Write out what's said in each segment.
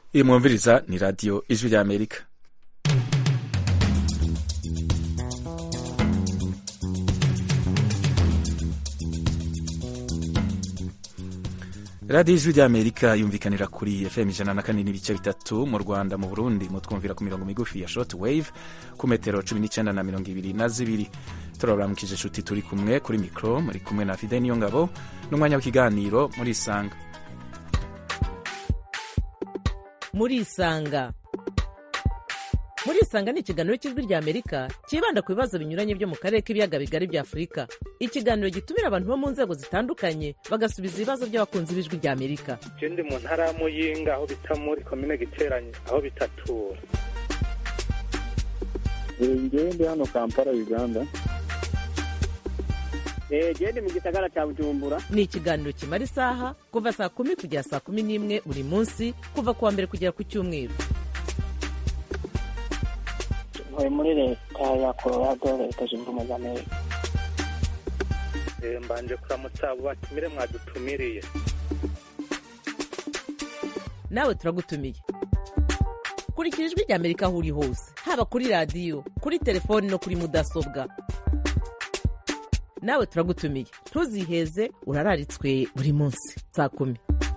iyi mwumviriza ni radiyo ijwi ry'Amerika. radiyo ijwi ry'Amerika yumvikanira kuri FM 104.3 mu Rwanda, mu Burundi mutwumvira ku mirongo migufi ya short wave ku metero 19 na 22. Turaramukije inshuti turi kumwe kuri mikro, muri kumwe na Fidel Niyongabo n'umwanya w'ikiganiro muri Isanga. Muri Isanga ni ikiganiro cy'ijwi ry'Amerika kibanda ku bibazo binyuranye byo mu karere k'ibiyaga bigari bya Afurika. Ikiganiro gitumira abantu bo mu nzego zitandukanye bagasubiza ibibazo by'abakunzi b'ijwi ry'Amerika. Ndi mu ntara ya Muyinga aho bita muri komine Giteranyi aho bitatura. Ndi hano Kampala, Uganda. Ndi mu gisagara cya Bujumbura. Ni ikiganiro kimara isaha kuva saa 10 kugera saa 11 buri munsi, kuva kuwa mbere kugera ku Cyumweru. Muri leta ya Colorado, leta zunze ubumwe za Amerika. Mbanje kuramutsa abo batumire mwadutumiriye. Nawe turagutumiye. Kurikira ijwi ry'Amerika aho uri hose, haba kuri radiyo, kuri telefoni no kuri mudasobwa. Nawe turagutumiye, ntuziheze, urararitswe buri munsi saa 10.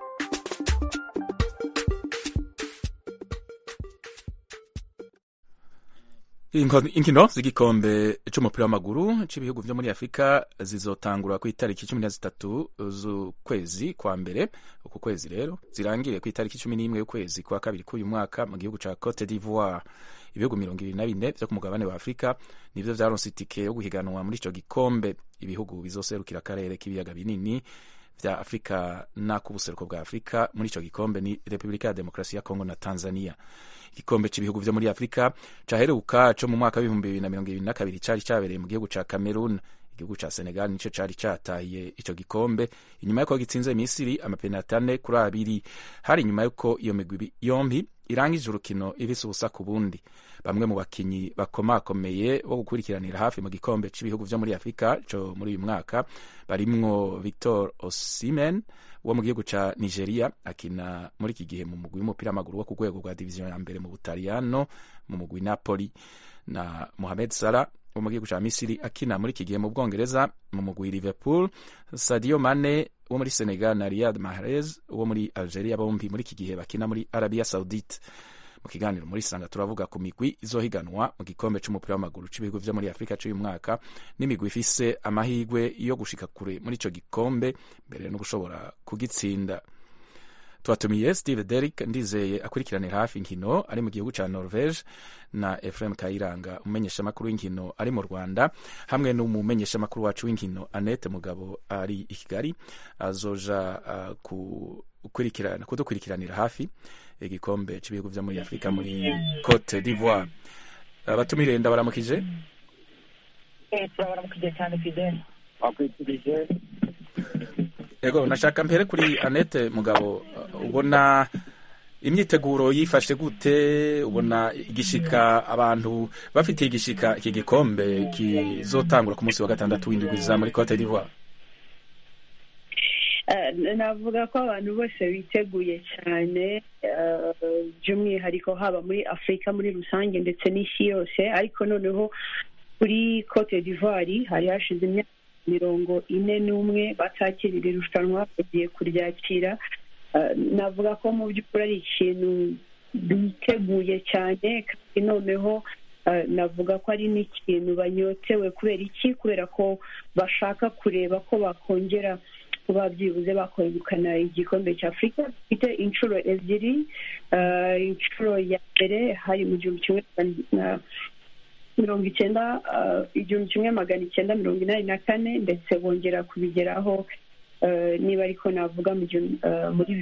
Inkino z'igikombe c'umupira w'amaguru c'ibihugu vyo muri Afrika zizotangura ku itariki 13 z'ukwezi kwa mbere. Uku kwezi rero zirangire ku itariki 11 y'ukwezi kwa kabiri k'uyu mwaka mu gihugu ca Cote d'Ivoire. Ibihugu 24 vyo ku mugabane wa Afrika nivyo vyaronse itike yo guhiganwa muri ico gikombe. Ibihugu bizoserukira akarere k'ibiyaga binini vya Afrika n'ak'ubuseruko bwa Afrika muri ico gikombe ni Republika ya Demokarasi ya Kongo na Tanzania. Igikombe cy'ibihugu vyo muri Afrika caheruka co mu mwaka wa 2022 cari cabereye mu gihugu ca Cameroon. Igihugu ca Senegal nico cari cataye ico gikombe inyuma yuko gitsinze Misiri amapenaliti 4-2. Hari inyuma yuko iyo migwi yombi irangije urukino ifise ubusa ku bundi. Bamwe mu bakinyi bakomakomeye bo gukurikiranira hafi mu gikombe cy'ibihugu vyo muri Afrika co muri uyu mwaka barimwo Victor Osimhen wo mu gihugu ca Nigeria, akina muri iki gihe mu mugwi w'umupira w'amaguru wo ku rwego rwa division ya mbere mu Butaliyano mu mugwi Napoli, na Mohamed Salah wo mu gihugu ca Misiri akina muri iki gihe mu Bwongereza mu mugwi Liverpool, Sadio Mane wo muri Senegal na Riyad Mahrez wo muri Algeria bombi muri iki gihe bakina muri Arabia Saudite. Mu kiganiro muri Sanga turavuga ku migwi izohiganwa mu gikombe c'umupira w'amaguru c'ibihugu vyo muri Afrika c'uyu mwaka n'imigwi ifise amahigwe yo gushika kure muri ico gikombe mbere no gushobora kugitsinda. Twatumiye Steve Derrick Ndizeye akurikiranira hafi inkino ari mu gihugu ca Norvege, na Ephraim Kayiranga umumenyeshamakuru w'inkino ari mu Rwanda, hamwe n'umumenyeshamakuru wacu w'inkino Annette Mugabo ari i Kigali. Azoja kudukurikiranira hafi igikombe cy'ibihugu vyo muri Afrika muri Cote d'Ivoire. Abatumire ndabaramukije. Turabaramukije cyane Fidel. Akwitije. Ego nashaka mpere kuri Annette Mugabo, ubona imyiteguro yifashe gute? Ubona igishika abantu bafitiye igishika iki gikombe kizotangura ku munsi wa gatandatu w'indwi za muri Cote d'Ivoire? Navuga ko abantu bose biteguye cyane, by'umwihariko haba muri Afrika muri rusange ndetse n'isi yose, ariko noneho kuri Cote d'Ivoire hari hashize imyaka 41 batakirira irushanwa, bagiye kuryakira. Navuga ko mu by'ukuri ari ikintu biteguye cyane, kandi noneho navuga ko ari n'ikintu banyotewe. Kubera iki? Kubera ko bashaka kureba ko bakongera kuba byibuze bakwegukana igikombe cya Afrika. Bifite inshuro ebyiri. Inshuro ya mbere hari mu 1984 ndetse bongera kubigeraho niba ariko navuga muri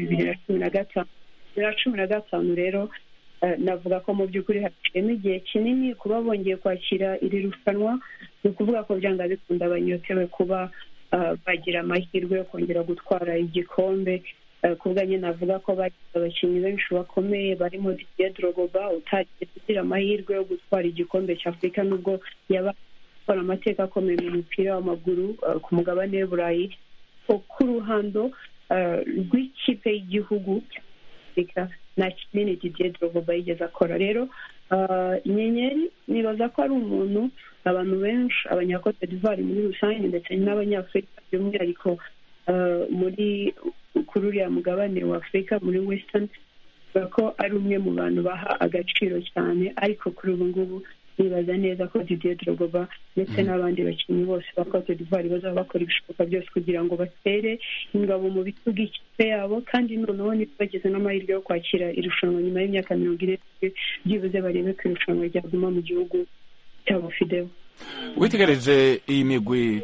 2015 rero. Navuga ko mu by'ukuri haciyemo igihe kinini kuba bongeye kwakira iri rushanwa. Ni ukuvuga ko byanga bikunda banyotewe kuba bagira amahirwe yo kongera gutwara igikombe. Kubwanye navuga ko bagize abakinnyi benshi bakomeye barimo Didier Drogba utagiye kugira amahirwe yo gutwara igikombe cya Afrika, nubwo yaba akora amateka akomeye mu mupira w'amaguru ku mugabane w'Uburayi. Ku ruhando rw'ikipe y'igihugu Afrika nta kinini Didier Drogba yigeze akora. Rero inyenyeri nibaza ko ari umuntu abantu benshi abanyakote d'Ivoire muri rusange ndetse n'abanyafurika by'umwihariko muri kuri uriya mugabane wa Afurika muri Western, ko ari umwe mu bantu baha agaciro cyane, ariko kuri ubu ngubu nibaza neza ko Didier Drogba ndetse n'abandi bakinnyi bose ba Cote d'Ivoire bazaba bakora ibishoboka byose kugira ngo batere ingabo mu bitugu ikipe yabo, kandi noneho niba bageze n'amahirwe yo kwakira irushanwa nyuma y'imyaka 40 byibuze barebe ko irushanwa ryaguma mu gihugu cyabo Fidel. Witegereje iyi migwi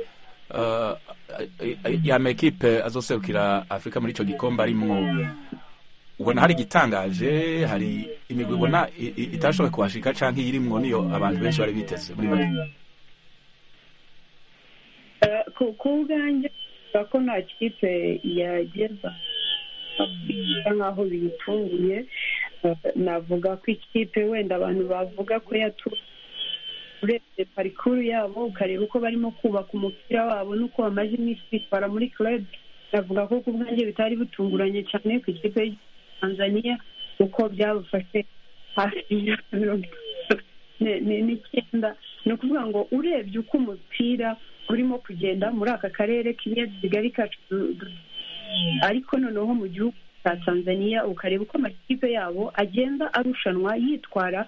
ya mekipe azoserukira Afrika muri ico gikombe arimwo, ubona hari igitangaje, hari imigwi ubona itashoboye kubashika canke irimwo niyo abantu benshi bari biteze muri make? Ku bwanjye ko nta kipe yageza nk'aho biyitunguye. Navuga ko ikipe wenda abantu bavuga ko urebye parikuru yabo ukareba uko barimo kubaka umupira wabo n'uko bamaze iminsi bitwara muri club, navuga ko ku bwanjye bitari butunguranye cyane ku ikipe ya Tanzania uko byabafashe hafi y'imyaka 90. Ni ukuvuga ngo urebye uko umupira urimo kugenda muri aka karere k'ibiyaga bigari kacu, ariko noneho mu gihugu cya Tanzania ukareba uko amakipe yabo agenda arushanwa yitwara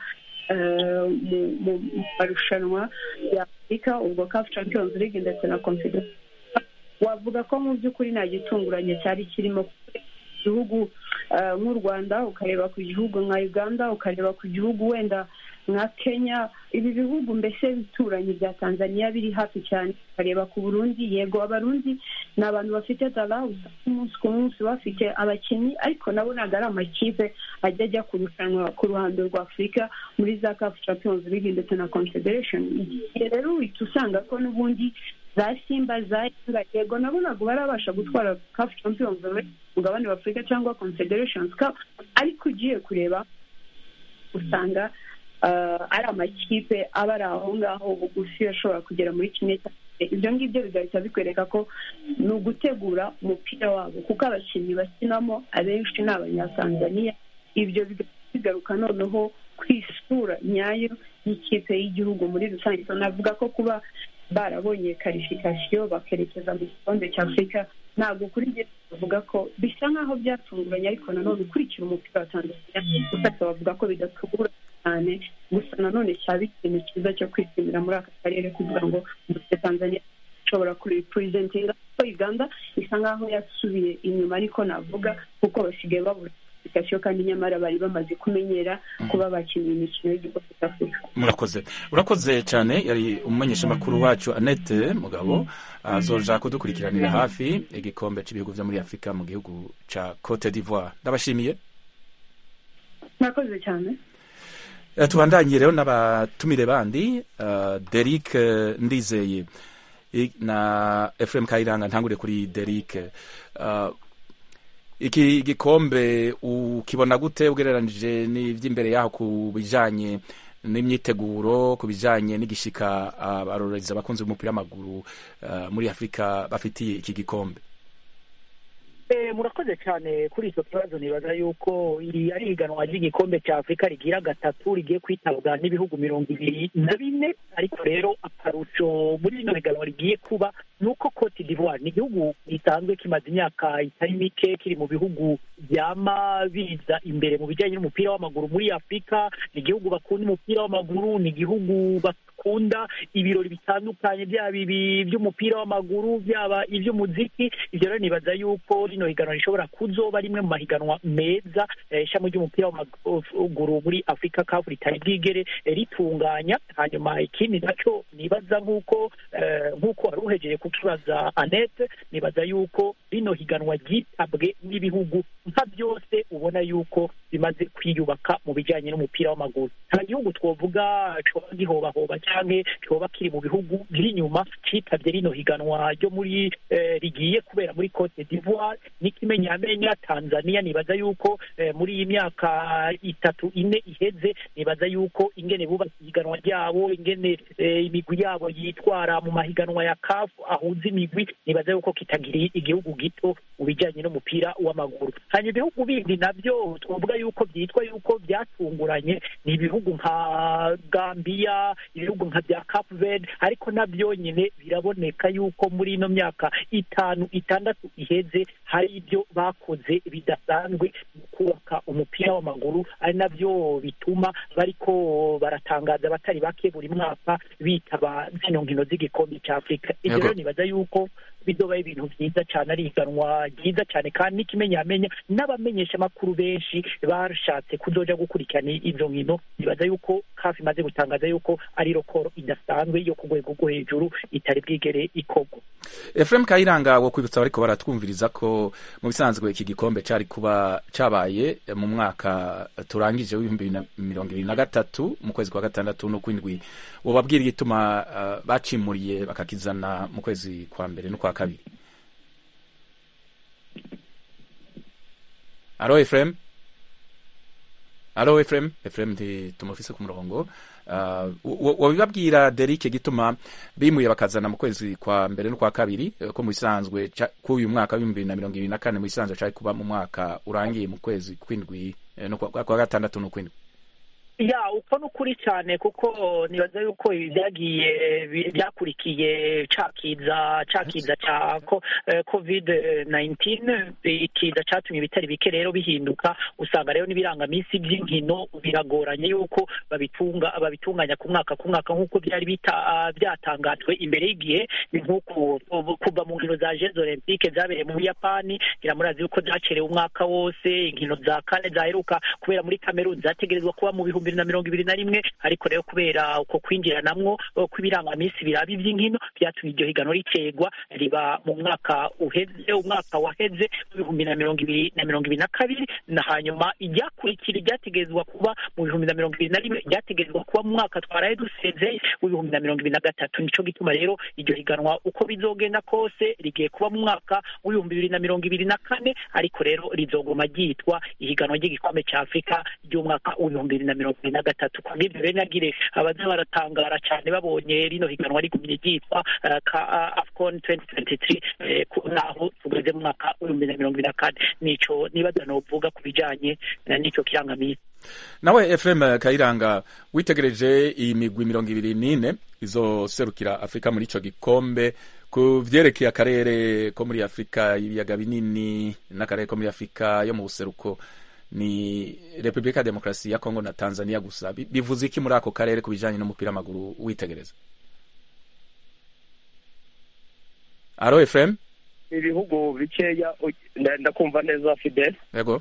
mu marushanwa ya Afurika, ubwo CAF Champions League ndetse na Confederation, wavuga ko mu by'ukuri nta gitunguranye cyari kirimo. Igihugu nk'u Rwanda ukareba ku gihugu nka Uganda, ukareba ku gihugu wenda nka Kenya, ibi bihugu mbese bituranye bya Tanzania biri hafi cyane, ukareba ku Burundi. Yego abarundi ni abantu bafite tala, umunsi ku munsi bafite abakinnyi, ariko nabo ntabwo ari amakipe ajya kurushanwa ku ruhando rwa Afurika muri za CAF Champions League ndetse na Confederation. Igihe rero uhita usanga ko n'ubundi za Simba za Yanga, yego nabo ntabwo barabasha gutwara CAF Champions League mugabane wa Afurika cyangwa Confederations Cup, ariko ugiye kureba usanga ari amakipe aba ari aho ngaho bugufi ashobora kugera muri kimwe cya ibyo ngibyo bigahita bikwereka ko ni ugutegura umupira wabo, kuko abakinnyi bakinamo abenshi ni abanyatanzania. Ibyo bigaruka noneho ku isura nyayo y'ikipe y'igihugu muri rusange. Navuga ko kuba barabonye karifikasiyo bakerekeza mu gikombe cya Afurika ntabwo kuri njye bavuga ko bisa nk'aho byatunguranye, ariko nanone ukurikira umupira wa Tanzania gusa bavuga ko bidatungura cyane, gusa nanone cyaba ikintu cyiza cyo kwishimira muri aka karere kugira ngo Tanzania ishobora kuripresentinga ko Uganda isa nk'aho yasubiye inyuma, ariko navuga kuko basigaye babura kandi nyamara bari bamaze kumenyera kuba bakinnye imikino y'igikombe cy'Afurika. Urakoze cyane. Yari umumenyeshamakuru wacu Annette Mugabo azoja kudukurikiranira hafi igikombe cy'ibihugu byo muri Afurika mu gihugu ca Cote d'Ivoire. Ndabashimiye. Murakoze cyane. Tubandanye rero n'abatumire bandi Derrick Ndizeye na Ephraim Kayiranga. Ntangure kuri Derrick. Iki gikombe ukibona gute ugereranije n'ivy'imbere yaho ku bijanye n'imyiteguro, ku bijanye n'igishika abarorereza abakunzi b'umupira w'amaguru muri Afurika bafitiye iki gikombe? Murakoze cyane kuri icyo kibazo. Nibaza yuko iri ari iganwa ry'igikombe cya Afurika rigira gatatu rigiye kwitabwa n'ibihugu 24, ariko rero akarusho muri ino iganwa rigiye kuba nuko Cote d'Ivoire ni igihugu gisanzwe kimaze imyaka itari mike kiri mu bihugu byama biza imbere mu bijyanye n'umupira w'amaguru muri Afurika. Ni igihugu bakunda umupira w'amaguru, ni igihugu bakunda ibirori bitandukanye, byaba ibi by'umupira w'amaguru byaba iby'umuziki. Ibyo rero nibaza yuko rino higanwa rishobora kuzoba rimwe mu mahiganwa meza ishami ry'umupira w'amaguru muri Afurika CAF ritari bwigere ritunganya. Hanyuma ikindi nacyo nibaza nk'uko wari uhejeje kukibaza Annette, nibaza yuko rino higanwa ryitabwe n'ibihugu nka byose ubona yuko bimaze kwiyubaka mu bijyanye n'umupira w'amaguru. Nta gihugu twovuga coba gihobahoba cyangwa coba kiri mu bihugu biri inyuma citabye rino higanwa ryo muri rigiye kubera muri Cote d'Ivoire. N'ikimenyamenya Tanzania nibaza yuko muri iyi myaka 3-4 iheze, nibaza yuko ingene bubatse higanwa ryabo, ingene imigwi yabo yitwara mu mahiganwa ya CAF ahuza imigwi nibaza yuko kitagira igihugu gito mu bijyanye n'umupira w'amaguru. hanyuma ibihugu bindi nabyo twavuga yuko byitwa yuko byatunguranye ni ibihugu nka Gambia, ibihugu nka bya Cape Verde, ariko nabyo nyine biraboneka yuko muri ino myaka 5-6 iheze hari ibyo bakoze bidasanzwe mu kubaka umupira w'amaguru, ari nabyo bituma bariko baratangaza batari bake buri mwaka bitaba zino nkino z'igikombe cya Afurika. Ibyo rero nibaza yuko bidobaye ibintu byiza cyane, ari iganwa ryiza cyane, kandi n'ikimenyamenya n'abamenyesha amakuru benshi bashatse kuzoja gukurikirana izo nkino. Nibaza yuko CAF imaze gutangaza yuko ari rokoro idasanzwe yo ku rwego rwo hejuru itari bwigere ikorwa. Ephraim Kayiranga wo kwibutsa bariko baratwumviriza ko mu bisanzwe iki gikombe cari kuba cabaye mu mwaka turangije w'2023 mu kwezi kwa gatandatu no kwindwi, wobabwira igituma bacimuriye bakakizana mu kwezi kwa mbere no kwa kabiri. Alo Ephraim? Alo Ephraim? Ephraim tumufise ku murongo. Wabibabwira Derek gituma bimuye bakazana mu kwezi kwa mbere no kwa kabiri ko mu bisanzwe ku uyu mwaka wa 2024 mu bisanzwe cari kuba mu mwaka urangiye mu kwezi kwindwi no kwa gatandatu no kwindwi. Ya uko nukuri cyane, kuko nibaza yuko byagiye byakurikiye cakiza cya COVID-19 ikiza cyatumye bitari bike rero bihinduka. Usanga rero n'ibirangamisi by'inkino biragoranye yuko babitunganya ku mwaka nk'uko byari byatangajwe imbere y'igihe. Ni nk'uko kuva mu nkino za Jeux Olympiques zabereye mu Buyapani, biramurazi yuko zacerewe umwaka wose. Inkino za kane zaheruka kubera muri Cameroon zategerezwa kuba mu 2021, ariko rero kubera uko kwinjiranamwo kw'ibirangamisi birabi by'inkino byatumye iryo higano ricegwa riba mu mwaka waheze 2022, na hanyuma ijyakurikira ryategerezwa kuba mu 2021, ryategerezwa kuba mu mwaka twaraye duseze 2023. Nico gituma rero iryo higanwa uko bizogenda kose rigiye kuba mu mwaka w'2024, ariko rero rizogoma ryitwa ihiganwa ry'igikombe cya Afrika ry'umwaka w'2023. Kubw'ibyo rero nagire abaza baratangara cyane babonye rino higanwa rigumye ryitwa AFCON 2023 naho tugeze mu mwaka w'2024. Nico nibaza novuga ku bijanye n'ico kirangamisi. Nawe Ephraim Kayiranga, witegereje iyi migwi 24 izoserukira Afrika muri ico gikombe, ku vyerekeye akarere ko muri Afrika y'ibiyaga binini n'akarere ko muri Afrika yo mu buseruko, ni Republika Demokarasi ya Kongo na Tanzania gusa, bivuze iki muri ako karere ku bijanye n'umupira w'amaguru witegereza? Aro Ephraim? Ibihugu bikeya ndakumva neza Fidel. Yego.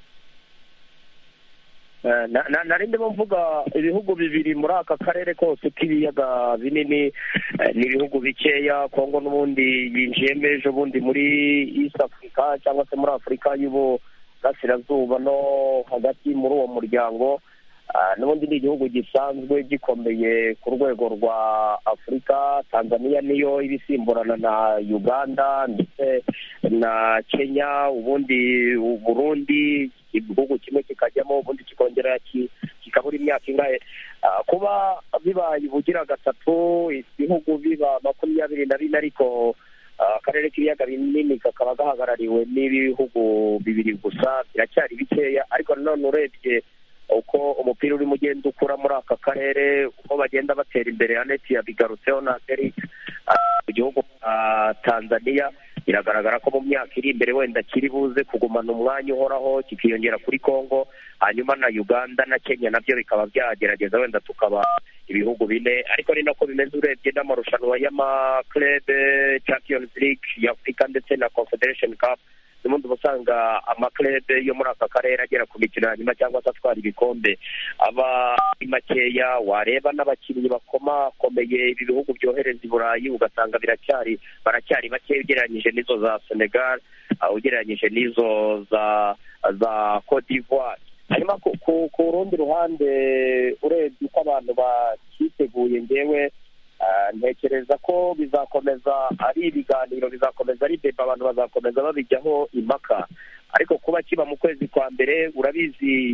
Narinde mvuga ibihugu bibiri muri aka karere kose k'ibiyaga binini, ni ibihugu bikeya. Kongo n'ubundi yinjiyemo ejo bundi muri East Africa cyangwa se muri Afrika y'ubu gasirazuba no hagati muri uwo muryango. N'ubundi ni igihugu gisanzwe gikomeye ku rwego rwa Afrika. Tanzania niyo ibisimburana na Uganda ndetse na Kenya, ubundi Burundi igihugu kimwe kikajyamo ubundi kikongera kikabura imyaka ingahe. Kuba bibaye ubugira gatatu ibihugu biba 24, ariko akarere k'ibiyaga binini kakaba gahagarariwe n'ibihugu bibiri gusa, biracyari bikeya. Ariko nanone urebye uko umupira urimo ugenda ukura muri aka karere, uko bagenda batera imbere, Annette yabigarutseho na Derek, igihugu Tanzania biragaragara ko mu myaka iri imbere wenda kiri buze kugumana umwanya uhoraho kikiyongera kuri Kongo, hanyuma na Uganda na Kenya nabyo bikaba byagerageza wenda tukaba ibihugu bine. Ariko ni nako bimeze urebye n'amarushanwa y'ama-club Champions League ya Afrika ndetse na Confederation Cup. N'ubundi usanga ama-club yo muri aka karere agera ku mikino hanyuma cyangwa se atwara ibikombe aba makeya. Wareba n'abakinnyi bakomeye ibi bihugu byohereza i Burayi ugasanga baracyari bake ugereranyije n'izo za Senegal, ugereranyije n'izo za Cote d'Ivoire. Hanyuma ku rundi ruhande urebye uko abantu bakiteguye, ngewe ntekereza ko bizakomeza ari ibiganiro, bizakomeza ari deba, abantu bazakomeza babijyaho impaka. Ariko kuba kiba mu kwezi kwa mbere, urabizi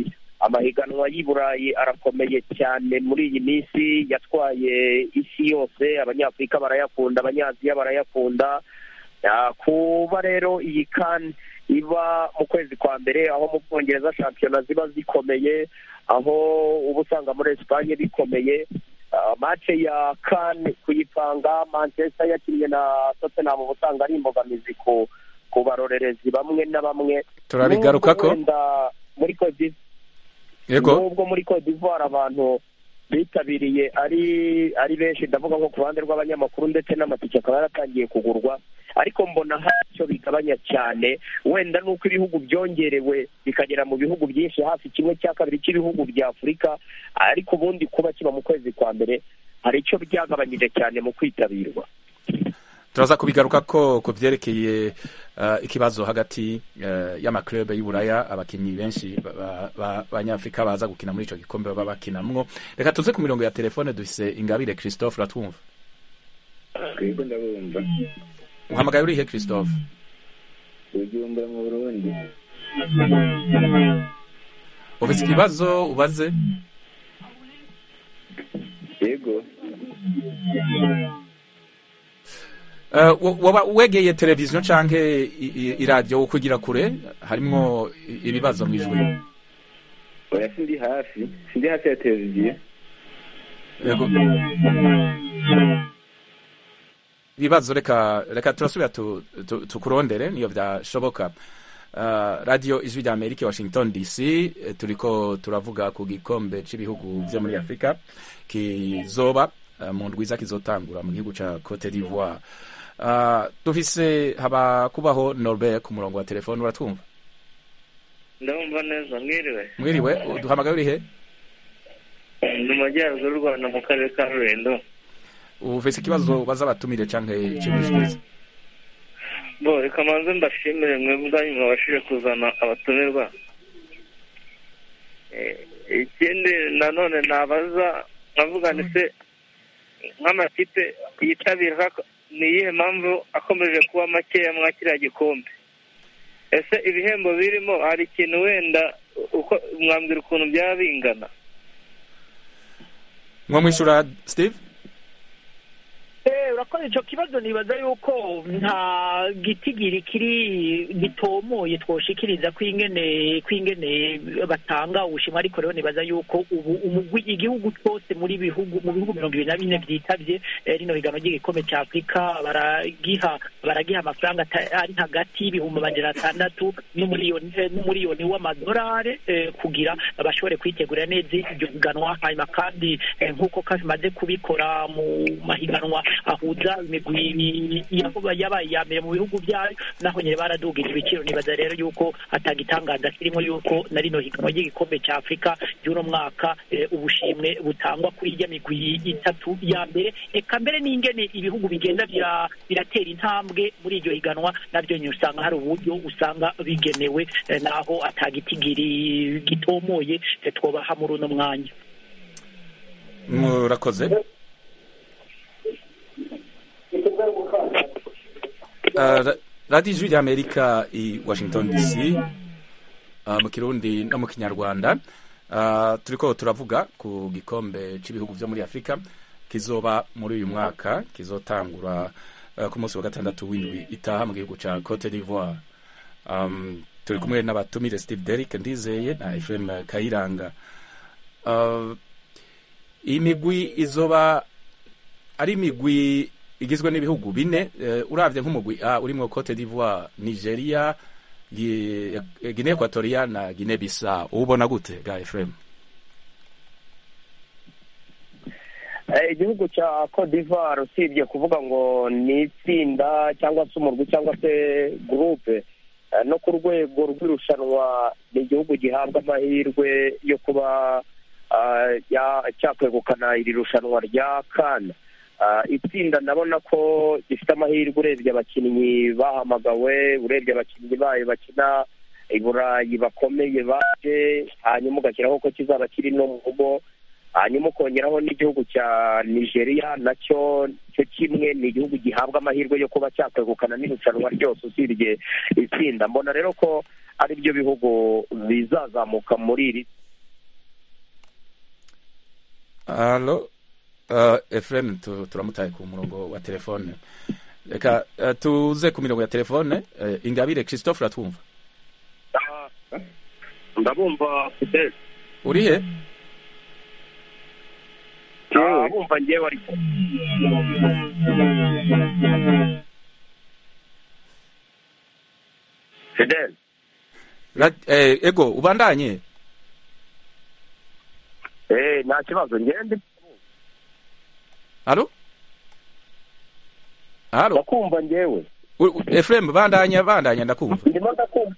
amahiganwa y'i Burayi arakomeye cyane muri iyi minsi, yatwaye isi yose, abanyafurika barayakunda, abanyaziya barayakunda. Kuba rero iyi CAN iba mu kwezi kwa mbere, aho mu Bwongereza shampiyona ziba zikomeye, aho uba usanga muri Espagne bikomeye, match ya CAN kuyipanga Manchester yakinnye na Tottenham uba usanga ari imbogamizi ku barorerezi bamwe na bamwe. Turabigarukako muri Cote nubwo muri Cote d'Ivoire abantu bitabiriye ari benshi, ndavuga nko ku ruhande rw'abanyamakuru ndetse n'amatike akaba yaratangiye kugurwa, ariko mbona ntacyo bigabanya cyane, wenda nuko ibihugu byongerewe bikagera mu bihugu byinshi, hafi 1/2 cy'ibihugu bya Afurika, ariko ubundi kuba kiba mu kwezi kwa mbere hari icyo byagabanyije cyane mu kwitabirwa. turaza kubigaruka ko byerekeye ikibazo hagati y'amaklub y'Iburaya, abakinnyi benshi b'Abanyafrika baza gukina muri ico gikombe baba bakinamwo. Reka tuze ku mirongo ya telefone, dufise Ingabire Christophe, ratwumva? Yego ndabumva. Uhamagaye urihe Christophe? Ujumbura mu Burundi. Ufise ikibazo ubaze? Yego. Waba wegeye televiziyo canke iradio kugira kure, harimwo ibibazo mwijwe? Oya, sindi hafi ya televiziyo. Yego. Ibibazo reka turasubira tukurondere niyo byashoboka. Radio Ijwi rya Amerika, Washington DC, turiko turavuga ku gikombe c'ibihugu vyo muri Afrika kizoba mu ndwiza kizotangura mu gihugu ca Cote d'Ivoire. Dufise haba kubaho Norbert ku murongo wa telefone, uratwumva? Ndumva neza. Mwiriwe, duhamagaye urihe? Ndi mu majyaruguru y'u Rwanda mu karere ka Rulindo. Ufise ikibazo baza batumire canke ikibishiriza? Reka manze mbashimire mwe bwanyu mwabashije kuzana abatumirwa. Ikindi nanone nabaza nkavuga nise nk'amakipe yitabira ni iyihe mpamvu akomeje kuba makeya mwakiriya gikombe? Ese ibihembo birimo hari ikintu wenda uko mwambwira ukuntu byaba bingana? Mwamwishura Steve? Urakoze ico kibazo, nibaza yuko nta gitigiri kiri gitomoye twoshikiriza kwingene batanga ubushimwe, ariko rero nibaza yuko ubu igihugu cyose mu bihugu 24 byitavye rino higano ry'igikombe cya Afrika baragiha amafaranga ari hagati y'ibihumbi 600 n'umuriyoni w'amadolari kugira bashobore kwitegura neza iryo higanwa. Hanyuma kandi nk'uko kazimaze kubikora mu mahiganwa ahuza imigwi yabaye ya mbere mu bihugu byayo, naho nyine baradugije ibiciro. Nibaza rero yuko atagitangaza kirimo yuko na rino higanwa ry'igikombe cya Afrika y'uno mwaka ubushimwe butangwa kuri irya migwi itatu ya mbere, eka mbere n'ingene ibihugu bigenda biratera intambwe muri iryo higanwa, nabyo nyine usanga hari uburyo usanga bigenewe, naho atagitigiri gitomoye twobaha muri uno mwanya. Murakoze. Radio Ijwi rya Amerika i Washington DC, mu Kirundi no mu Kinyarwanda. Turiko turavuga ku gikombe c'ibihugu vyo muri Afrika kizoba muri uyu mwaka, kizotangura ku munsi wa gatandatu w'indwi itaha mu gihugu ca Cote d'Ivoire. Turi kumwe n'abatumire Steve Derrick Ndizeye na Ephraim Kayiranga. Imigwi izoba ari imigwi igizwe n'ibihugu bine. Uravye nk'umugwi A urimwo Cote d'Ivoire, Nigeria, Guinea Equatorial na Guinea Bissau, ubona gute ga Ephraim? Igihugu cya Cote d'Ivoire usibye kuvuga ngo ni itsinda cyangwa se umurwi cyangwa se groupe, no ku rwego rw'irushanwa ni igihugu gihabwa amahirwe yo kuba cyakwegukana iri rushanwa rya CAN. Itsinda ndabona ko gifite amahirwe urebye abakinnyi bahamagawe, urebye abakinnyi bayo bakina i Burayi bakomeye baje, hanyuma ugashyiraho ko kizaba kiri no mu rugo, hanyuma ukongeraho n'igihugu cya Nigeria nacyo kimwe ni igihugu gihabwa amahirwe yo kuba cyakwegukana n'irushanwa ryose usibye itsinda. Mbona rero ko ari byo bihugu bizazamuka muri iri Allo, Efrem turamutaye ku murongo wa telefone. Reka tuze ku mirongo ya telefone. Ingabire Christophe ratwumva. Ndabumva Fidel. Uri he? Ndabumva ngewe ariko. Fidel. Ego ubandanye. Nta kibazo ngende. Allo? Allo? Ndakumva ngewe. Efrem bandanya ndakumva. Ndimo ndakumva.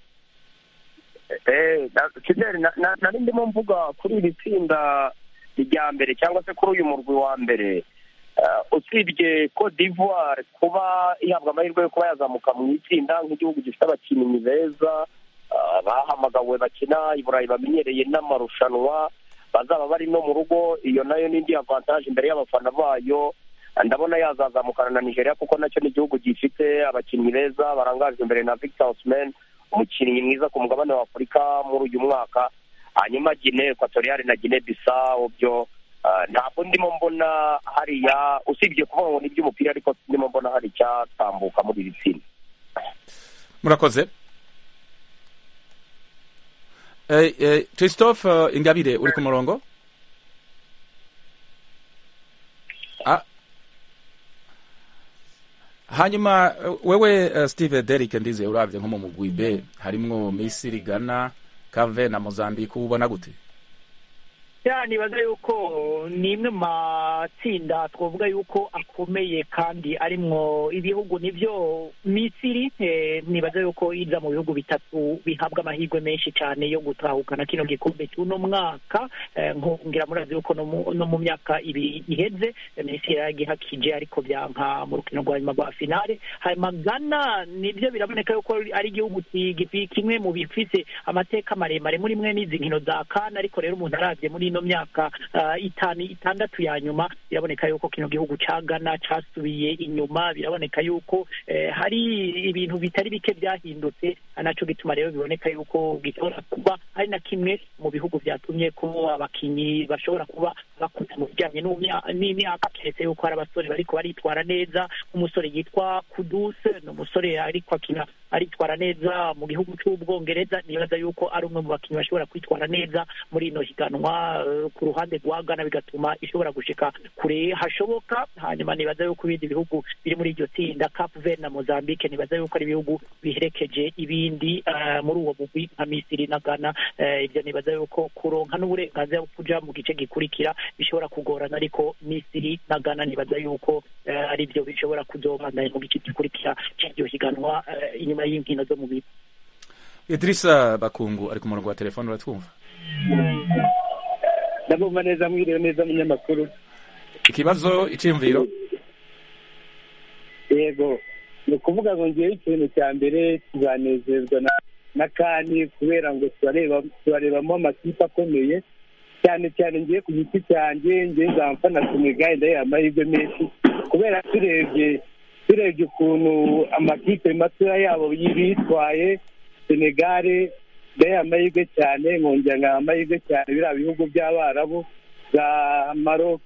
Fidel nari ndimo mvuga kuri iri tsinda rya mbere cyangwa se kuri uyu murwi wa mbere. Usibye Cote d'Ivoire kuba ihabwa amahirwe yo kuba yazamuka mu itsinda nk'igihugu gifite abakinnyi beza bahamagawe bakina i Burayi bamenyereye n'amarushanwa bazaba bari no mu rugo, iyo nayo n'indi avantage imbere y'abafana bayo. Ndabona yazazamukana na Nigeria kuko nacyo ni igihugu gifite abakinnyi beza barangajwe imbere na Victor Osimhen, umukinnyi mwiza ku mugabane wa Afurika muri uyu mwaka. Hanyuma Guinea Equatoriale na Guinea Bissau byo ntabwo ndimo mbona hariya, usibye kuvuga ngo ni iby'umupira ariko ndimo mbona hari icyatambuka muri iri tsinda. Murakoze. Christophe Ingabire uri ku murongo? Hanyuma wewe Steve Derrick ndize uravye nko mu mugwi B harimwo Misiri, Ghana, Cape na Mozambique, ubona gute? nibaza yuko ni imwe mu matsinda twavuga yuko akomeye kandi arimwo ibihugu nivyo Misiri. Nibaza yuko iza mu bihugu bitatu bihabwa amahirwe menshi cyane yo gutahukana kino gikombe cy'uno mwaka. Ngira murazi yuko no mu myaka ibiri iheze Misiri yagihakije ariko byanka mu rukino rwa nyuma rwa finale. Hanyuma Ghana nibyo biraboneka yuko ari igihugu kimwe mu bifise amateka maremare muri mwe n'izi nkino za CAN, ariko rero umuntu aravye muri ino myaka itandatu ya nyuma biraboneka yuko kino gihugu ca Ghana casubiye inyuma. Biraboneka yuko hari ibintu bitari bike byahindutse, anaco gituma rero biboneka yuko gishobora kuba ari na kimwe mu bihugu byatumye ko abakinyi bashobora kuba bakuze mu bijyanye n'imyaka, keretse yuko hari abasore bariko baritwara neza. Umusore yitwa Kudus ni umusore ariko akina aritwara neza mu gihugu cy'Ubwongereza. Nibaza yuko ari umwe mu bakinyi bashobora kwitwara neza muri ino higanwa ku ruhande rwa Ghana, bigatuma ishobora gushika kure hashoboka. Hanyuma nibaza yuko ibindi bihugu biri muri iryo tsinda Cape Verde na Mozambique, nibaza yuko ari ibihugu biherekeje ibindi muri uwo mugwi nka Misiri na Ghana. Ibyo nibaza yuko kuronka n'uburenganzira bwo kuja mu gice gikurikira bishobora kugorana, ariko Misiri na Ghana nibaza yuko ari byo bishobora kuzobandanya mu gice gikurikira cy'iryo higanwa inyuma y'inkino zo mu bigo. Idrissa Bakungu ari ku murongo wa telefone, uratwumva? Ndabumva neza, mwiriwe neza munyamakuru. Ikibazo iciyumviro? Yego, ni ukuvuga ngo ngiye ikintu cya mbere tuzanezerwa na CAN kubera ngo turarebamo amakipe akomeye cyane cyane. Ngiye ku giti cyanjye ngiye nzamfa na Senegal ndayiha amahirwe menshi kubera turebye ukuntu amakipe matoya yabo bitwaye. Senegal ndayiha amahirwe cyane, nkongera nkaha amahirwe cyane biriya bihugu by'Abarabu za Maroc,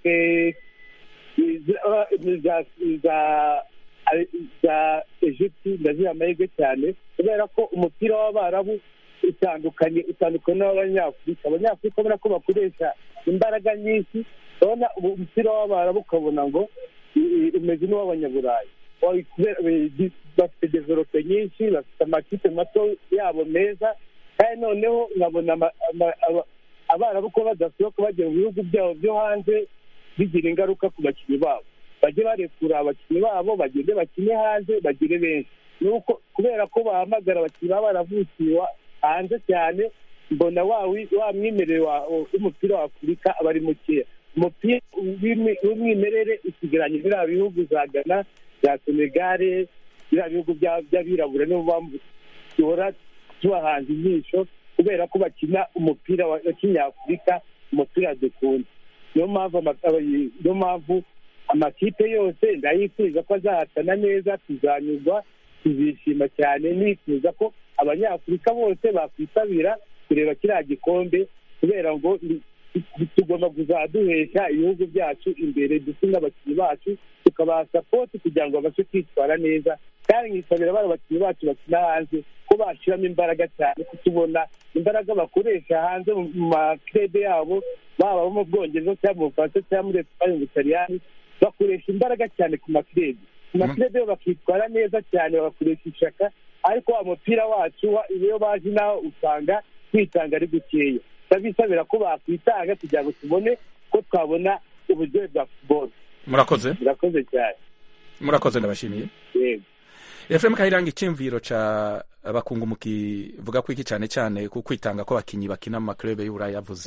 za Egypt ndaziha amahirwe cyane kubera ko umupira w'Abarabu utandukanye n'abanyafurika. Abanyafurika ubona ko bakoresha imbaraga nyinshi, urabona umupira w'Abarabu ukabona ngo umeze n'uw'Abanyaburayi. Bafite develope nyinshi, bafite amakipe mato yabo meza, kandi noneho nkabona Abarabu ko badasohoka bajya mu bihugu byabo byo hanze bigira ingaruka ku bakinnyi babo. Bajye barekura abakinnyi babo bagende bakine hanze bagire benshi. Nuko kubera ko bahamagara abakinnyi baba baravukiye hanze cyane, mbona wa mwimerere w'umupira wa Afurika aba ari mukeya. Umupira w'umwimerere usigaranye biriya bihugu za Ghana, za Senegal, biriya bihugu by'abirabura nibo duhora tubahanze ijisho kubera ko bakina umupira wa kinyafurika, umupira dukunda. Niyo mpamvu amakipe yose ndayifuza ko azahatana neza, tuzanyurwa, tuzishima cyane. Nifuza ko abanyafurika bose bakwitabira kureba kiriya gikombe kubera ngo tugomba kuzaduhesha ibihugu byacu imbere ndetse n'abakinnyi bacu tukabaha sapoti kugira ngo babashe kwitwara neza, kandi nkisabira bari abakinnyi bacu bakina hanze ko bashyiramo imbaraga cyane, kutubona imbaraga bakoresha hanze mu makrebe yabo, baba mu Bwongereza cyangwa mu Bufaransa cyangwa muri Esipanye, mu Butaliyani, bakoresha imbaraga cyane ku makrebe yo bakitwara neza cyane, bagakoresha ishaka, ariko wa mupira wacu iyo baje naho usanga kwitanga ari gukeya. Ndabisabira ko bakwitanga kugira ngo tubone ko twabona uburyohe bwa football. Murakoze cyane. Murakoze, ndabashimiye. Yego. Efrem Kayiranga, icyumviro ca abakungu mukivuga ko iki cyane cyane ku kwitanga ko abakinyi bakina mu maklube y'Uburayi yavuze.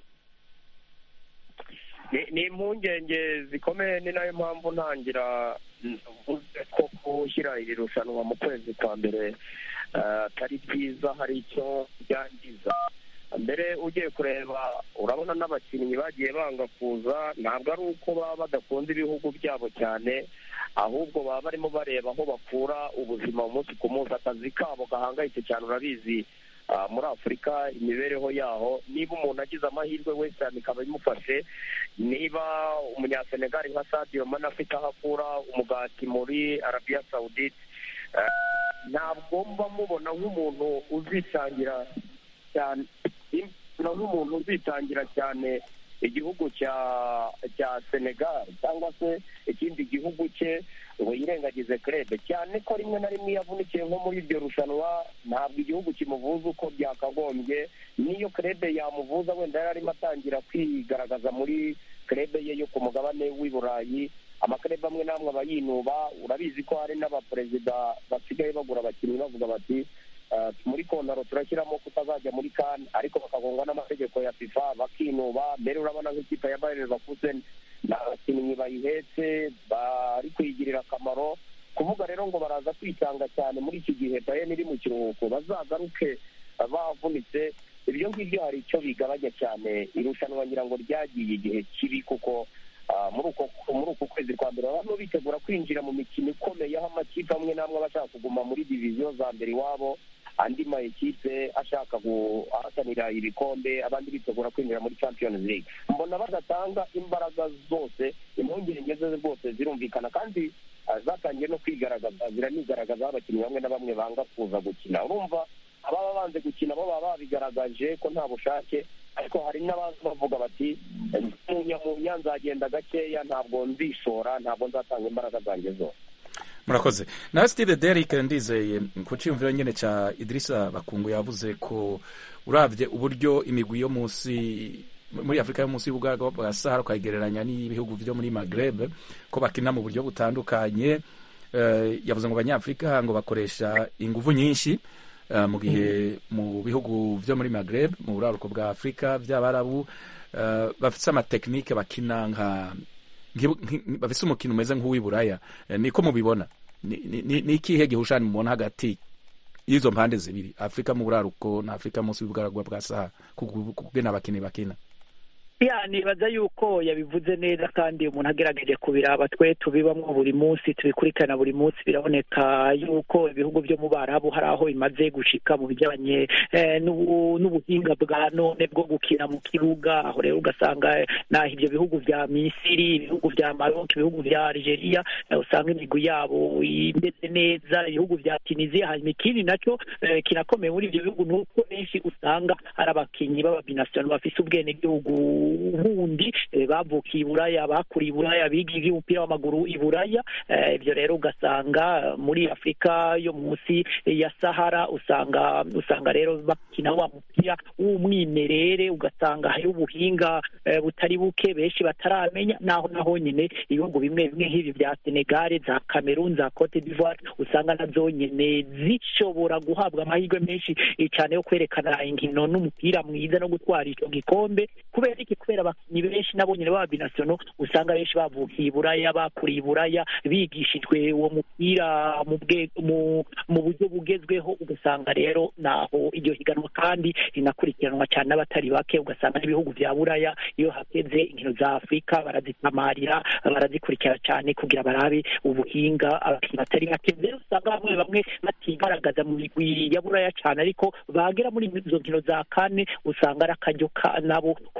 Ni impungenge zikomeye, ni nayo mpamvu ntangira mvuze ko gushyira iri rushanwa mu kwezi kwa mbere atari byiza, hari icyo byangiza. Mbere ugiye kureba urabona n'abakinnyi bagiye banga kuza, ntabwo ari uko baba badakunda ibihugu byabo cyane, ahubwo baba barimo bareba aho bakura ubuzima umunsi ku munsi. Akazi kabo gahangayitse cyane, urabizi muri Afurika imibereho yaho, niba umuntu agize amahirwe wese ikaba imufashe, niba umunyasenegali nka Sadio Mane afite aho akura umugati muri Arabia Saudite, ntabwo mba mubona nk'umuntu uzitangira cyane igihugu cya Senegal cyangwa se ikindi gihugu cye ngo yirengagize krebe, cyane ko rimwe na rimwe yavunikiye nko muri iryo rushanwa, ntabwo igihugu kimuvuza uko byakagombye. Niyo krebe yamuvuza wenda yari arimo atangira kwigaragaza muri krebe ye yo ku mugabane w'i Burayi, amakrebe amwe n'amwe aba yinuba. Urabizi ko hari n'abaperezida basigaye bagura abakinnyi bavuga bati muri kontaro turashyiramo kutazajya muri CAN, ariko bakagongwa n'amategeko ya FIFA bakinuba. Mbere urabona nk'ikipe ya Bayer Leverkusen n'abakinnyi bayihetse bari kuyigirira akamaro, kuvuga rero ngo baraza kwitanga cyane muri iki gihe Bayern iri mu kiruhuko, bazagaruke bavunitse. Ibyo ngibyo hari icyo bigabanya cyane. Irushanwa ngira ngo ryagiye igihe kibi, kuko muri uko kwezi kwa mbere barimo bitegura kwinjira mu mikino ikomeye, aho amakipe amwe n'amwe aba ashaka kuguma muri diviziyo za mbere iwabo, andi ma ekipe ashaka guhatanira ibikombe, abandi bitegura kwinjira muri Champions League. Mbona badatanga imbaraga zose, impungenge ze rwose zirumvikana, kandi zatangiye no kwigaragaza, ziranigaragaza abakinnyi bamwe na bamwe banga kuza gukina. Urumva ababa banze gukina bo baba babigaragaje ko nta bushake, ariko hari n'abantu bavuga bati mu nzagenda gakeya, ntabwo nzishora, ntabwo nzatanga imbaraga zanjye zose. Murakoze. Na Steve Derrick, ndizeye ku cyumviro nyene ca Idrissa Bakungu yavuze ko uravye uburyo imigwi yo munsi muri Afrika yo munsi y'ubugaragwa bwa Sahara ukayigereranya n'ibihugu byo muri Maghreb ko bakina mu buryo butandukanye, yavuze ngo Abanyafrika ngo bakoresha inguvu nyinshi, mu gihe mu bihugu byo muri Maghreb mu buraruko bwa Afrika by'Abarabu bafite amatekinike bakina bafite umukino umeze nk'uw'i Buraya. Niko mubibona? Ni ikihe gihushani mubona hagati y'izo mpande zibiri, Afrika mu buraruko na Afrika munsi y'ubugaragwa bwa Sahara, kugena abakinnyi bakina? nibaza yuko yabivuze neza, kandi umuntu agerageje kubiraba, twe tubibamwo buri munsi, tubikurikirana buri munsi, biraboneka yuko ibihugu byo mu Barabu hari aho bimaze gushika mu bijyanye n'ubuhinga bwa none bwo gukina mu kibuga. Aho rero ugasanga naho ibyo bihugu vya Misiri, ibihugu vya Maroc, ibihugu vya Algeria, usanga imigwi yabo imeze neza. Ibihugu vya Tunisia, hanyuma ikindi nacyo kinakomeye muri ibyo bihugu nuko benshi usanga ari abakinyi b'ababinational bafise ubwene gihugu bundi bavukiye i Buraya, bakuriye i Buraya, bigiye umupira w'amaguru i Buraya. Ibyo rero ugasanga muri Afrika yo munsi ya Sahara usanga rero bakina wa mupira w'umwimerere, ugasanga hari ubuhinga butari buke benshi bataramenya. naho nyine ibihugu bimwe bimwe nk'ibi bya Senegal, za Cameroon, za Cote d'Ivoire usanga nazo nyine zishobora guhabwa amahirwe menshi cyane yo kwerekana inkino n'umupira mwiza no gutwara icyo gikombe, kubera abakinnyi benshi nabo nyine b'ababinasiono usanga benshi bavukiye i Buraya, bakuriye i Buraya, bigishijwe uwo mupira mu buryo bugezweho. Ugasanga rero naho iryo higanwa kandi rinakurikiranwa cyane n'abatari bake. Ugasanga n'ibihugu vya Buraya iyo hageze inkino za Afrika barazitamarira, barazikurikira cyane kugira barabe ubuhinga abakinnyi batari bake. Rero usanga bamwe batigaragaza mu migwi ya Buraya cyane, ariko bagera muri izo nkino za kane usanga ari akaryo nabo ko kwigaragaza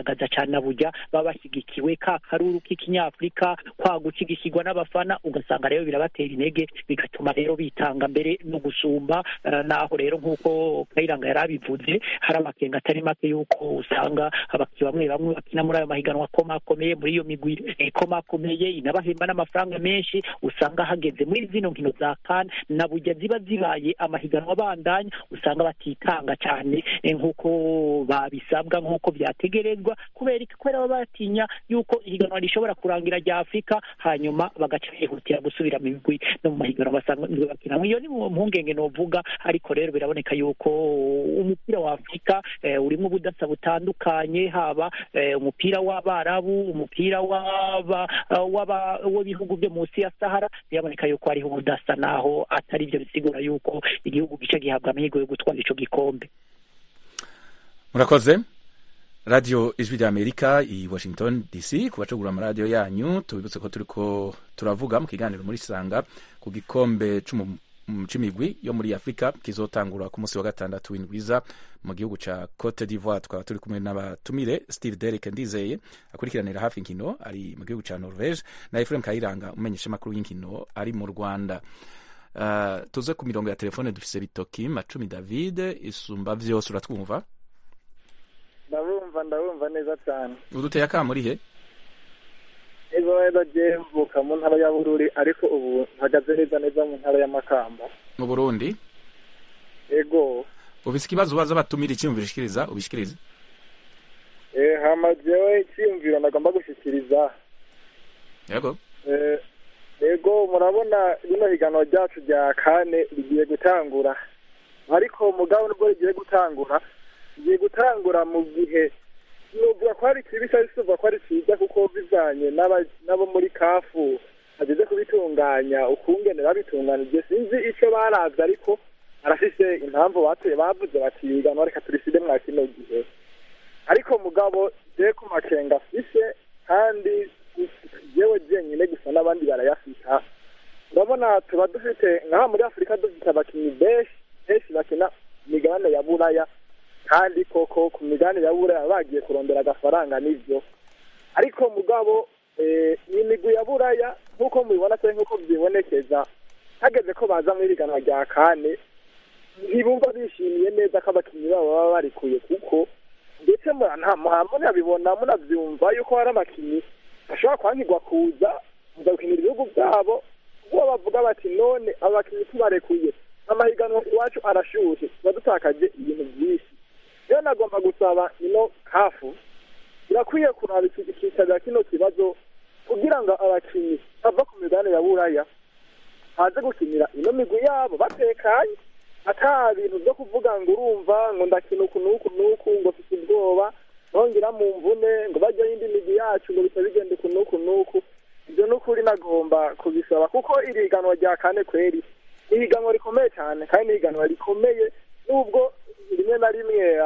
kwigaragaza cyane na burya baba bashyigikiwe ka karuru k'ikinyafurika kwa gushyigikirwa n'abafana ugasanga rero birabatera intege bigatuma rero bitanga mbere no gusumba naho rero nk'uko Kayiranga yari abivuze hari amakenga atari make y'uko usanga abakinnyi bamwe bakina muri ayo mahiganwa akomakomeye muri iyo migwi ikomakomeye inabahemba n'amafaranga menshi usanga hageze muri zino nkino za CAN na burya ziba zibaye amahiganwa abandanya usanga batitanga cyane nk'uko babisabwa nk'uko byategerezwa kubera baba batinya y'uko ihiganwa rishobora kurangira rya Afurika hanyuma bagaca bihutira gusubira mu migwi no mu mahiganwa basanzwe bakina iyo ni mpungenge novuga ariko rero biraboneka y'uko umupira wa Afurika urimo ubudasa butandukanye haba umupira w'Abarabu umupira w'ibihugu byo munsi ya Sahara biraboneka y'uko hariho ubudasa naho atari byo bisigura y'uko igihugu gice gihabwa amahirwe yo gutwara ico gikombe. Murakoze. Radio Ijwi rya Amerika i Washington DC kubacugura amaradiyo yanyu tubibutse ko turiko turavuga mu kiganiro muri Sanga ku gikombe c'imigwi yo muri Afrika kizotangura ku munsi wa gatandatu w'indwiza mu gihugu ca Cote d'Ivoire twaba turi kumwe n'abatumire Steve Derek Ndizeye akurikiranira hafi inkino ari mu gihugu ca Norvege na Ephraim Kayiranga umenyesha makuru y'inkino ari mu Rwanda. Tuze ku mirongo ya telefone dufise Bitoki Macumi David isumba vyose uratwumva? Ndabumva neza cyane. Uduteye akamuri he? Ego mvuka mu ntara ya Bururi ariko ubu mpagaze neza mu ntara ya Makamba. Mu Burundi? Ego. Ufise ikibazo ubaza batumira icyumviro ubishikirize? Hama jewe icyumviro nagomba gushikiriza. Yego. Ego murabona rino higanwa ryacu rya kane rigiye gutangura. Ariko mugabo nubwo rigiye gutangura mu gihe nuvuga ko ari kibisa bisuva ko ari cyiza kuko bizanye nabo muri kafu ageze kubitunganya ukungene babitunganije sinzi icyo baravye ariko arafise impamvu bavuze bati higanwa reka turiside mwa kino gihe ariko mugabo je ku makenga afise kandi jewe jenyine gusa n'abandi barayafita urabona tuba dufite nkaha muri Afurika dufite abakinyi benshi bakina imigabane ya Buraya kandi koko ku migabane ya Buraya bagiye kurondera agafaranga n'ivyo ariko mugabo imigwi ya Buraya nk'uko mubibona cyangwa nk'uko byibonekeza hageze ko baza muri higanwa rya kane ntibumva bishimiye neza ko abakinyi babo baba barikuye kuko ndetse munabibona munavyumva yuko hari abakinyi bashobora kwankirwa kuza gukinira ibihugu byabo kuko bavuga bati none abakinyi tubarekuye amahiganwa iwacu arashushe tuba dutakaje ibintu byinshi rero nagomba gusaba ino kafu birakwiye kuraba ikicarira kino kibazo kugira ngo abakinyi bava ku migabane ya Buraya haze gukinira ino migwi yabo batekanye ata bintu byo kuvuga ngo urumva ngo ndakina uku n'uku ngo mfite ubwoba nongera mu mvune ngo bajya yindi migwi yacu ngo bitabigende uku n'uku ibyo n'ukuri nagomba kubisaba kuko iri higanwa rya kane kweri ihiganwa rikomeye cyane kandi ihiganwa rikomeye nubwo rimwe na rimwe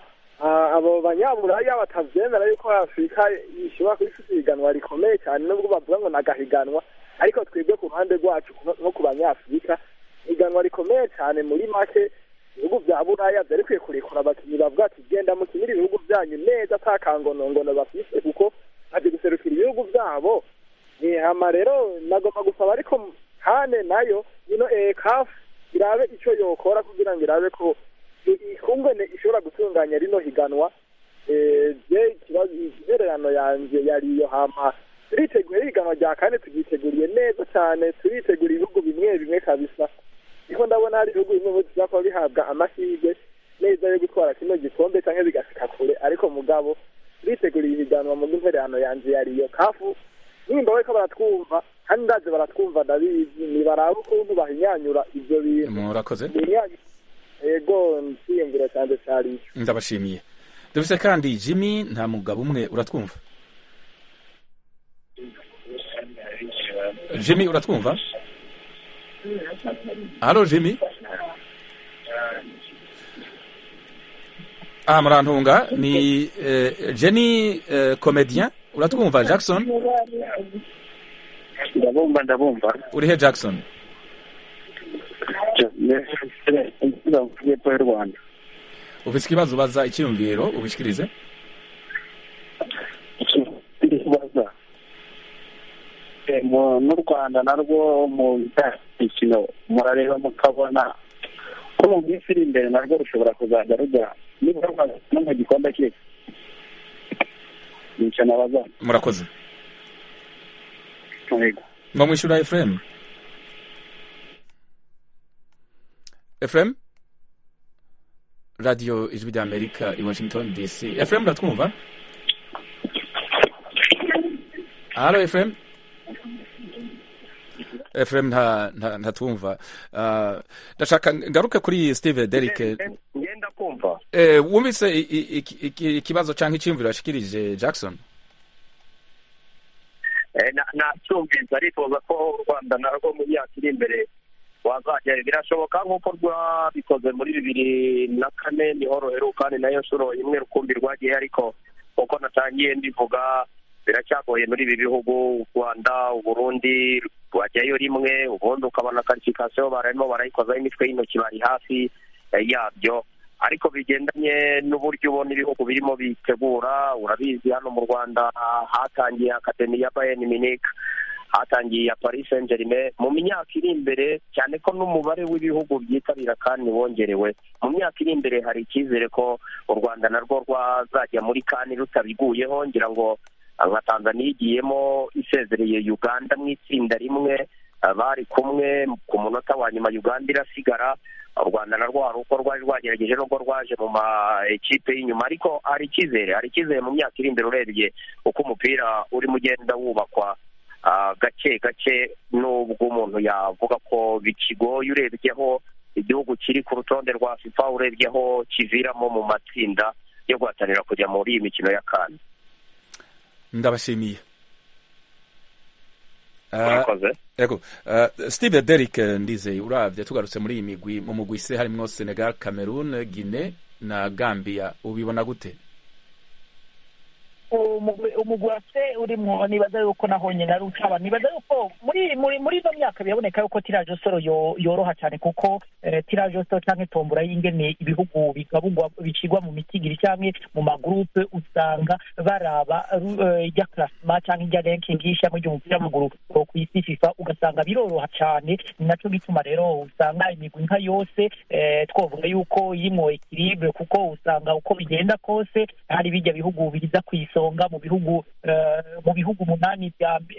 abo banyaburaya batavyemera yuko Afurika ishobora kwifata ihiganwa rikomeye cyane nubwo bavuga ngo nagahiganwa ariko twebwe ku ruhande rwacu no ku banyafurika ihiganwa rikomeye cyane muri make ibihugu bya Buraya byari kwiye kurekura abakinyi bavuga ati genda mukinire ibihugu byanyu neza atakangonongono bafise kuko aje guserukira ibihugu byabo hama rero nagomba gusaba ariko kane nayo ino CAF irabe icyo yokora kugira ngo irabe ko ikungene ishobora gutunganya rino higanwa ikibazo intererano yanjye yariyo hama turiteguye higanwa rya kane tugiteguriye neza cyane turitegura ibihugu bimwe kabisa niko ndabona hari ibihugu bimwe bizakora bihabwa amahirwe neza yo gutwara kino gikombe cyangwa bigashika kure ariko mugabo turiteguriye higanwa mu intererano yanjye yariyo kafu nimba we ko baratwumva kandi ndaje baratwumva ndabizi nibaraba ukuntu bahinyanyura ibyo bintu murakoze ego nsiyumvira cyane cyari ndabashimiye dufise kandi Jimmy nta mugabo umwe uratwumva Jimmy uratwumva Allo Jimmy murantunga ni Jenny comedien uratwumva Jackson ndabumva urihe Jackson Rwanda ufise ikibazo baza icyumviro ubishikirize n'u Rwanda narwo mu mikino murareba mukabona ko mu minsi iri imbere narwo rushobora kuzajya rujya nibura no mu gikombe cy'isi. Nicyo nabaza. Murakoze. Ngo mwishyura Ephraim. Ephraim? Radio Ijwi ry'Amerika i Washington DC. Ephraim uratwumva? Halo Ephraim? Ephraim ntatwumva. Ndashaka ngaruke kuri Steve Derrick. Ngenda kumva. Wumvise ikibazo cyangwa icyumviro yashikirije Jackson? Nacyumvise arifuza ko u Rwanda narwo mu myaka iri imbere wazajya, birashoboka nk'uko rwabikoze muri 2004 niho ruherukane nayo nshuro imwe rukumbi rwagiye, ariko uko natangiye mbivuga biracyagoye muri ibi bihugu. U Rwanda, u Burundi rwajyayo rimwe, ubundi ukabona qualification barimo barayikozaho imitwe y'intoki bari hafi yabyo, ariko bigendanye n'uburyo ubona ibihugu birimo bitegura. Urabizi hano mu Rwanda hatangiye akademi ya Bayern Munich, hatangiye ya Paris Saint-Germain. Mu myaka iri imbere, cyane ko n'umubare w'ibihugu byitabira kandi wongerewe, mu myaka iri imbere hari icyizere ko u Rwanda narwo rwazajya muri kandi rutabiguyeho. Ngira ngo nka Tanzania igiyemo isezereye Uganda mu itsinda rimwe, bari kumwe ku munota wa nyuma Uganda irasigara. U Rwanda narwo hari uko rwari rwagerageje nubwo rwaje mu ma ekipe y'inyuma, ariko hari icyizere mu myaka iri imbere urebye uko umupira urimo ugenda wubakwa gake gake, nubwo umuntu yavuga ko bikigoye urebyeho igihugu kiri ku rutonde rwa FIFA, urebyeho kiviramo mu matsinda yo guhatanira kujya muri iyi mikino ya CAN. Ndabashimiye. Yego. Steve Derrick, ndizeye uravye tugarutse muri iyi migwi, mu mugwi se harimo Senegal, Cameroon, Guinea na Gambia, ubibona gute? umugwi wase urimo, nibaza yuko naho nyine ari ucaba. Nibaza yuko muri izo myaka biraboneka yuko tiraje soro yoroha cyane, kuko tiraje soro cyangwa tombora y'ingene ibihugu bigabugwa bicigwa mu mitigiri cyangwa mu magroupe, usanga baraba ijya classement cyangwa ijya ranking y'ishyamba ry'umupira w'amaguru ku isi FIFA, ugasanga biroroha cyane. Ni nacyo gituma rero usanga imigwi nka yose twavuga yuko yimo equilibre, kuko usanga uko bigenda kose hari bijya bihugu biza kwisonga mu bihugu umunani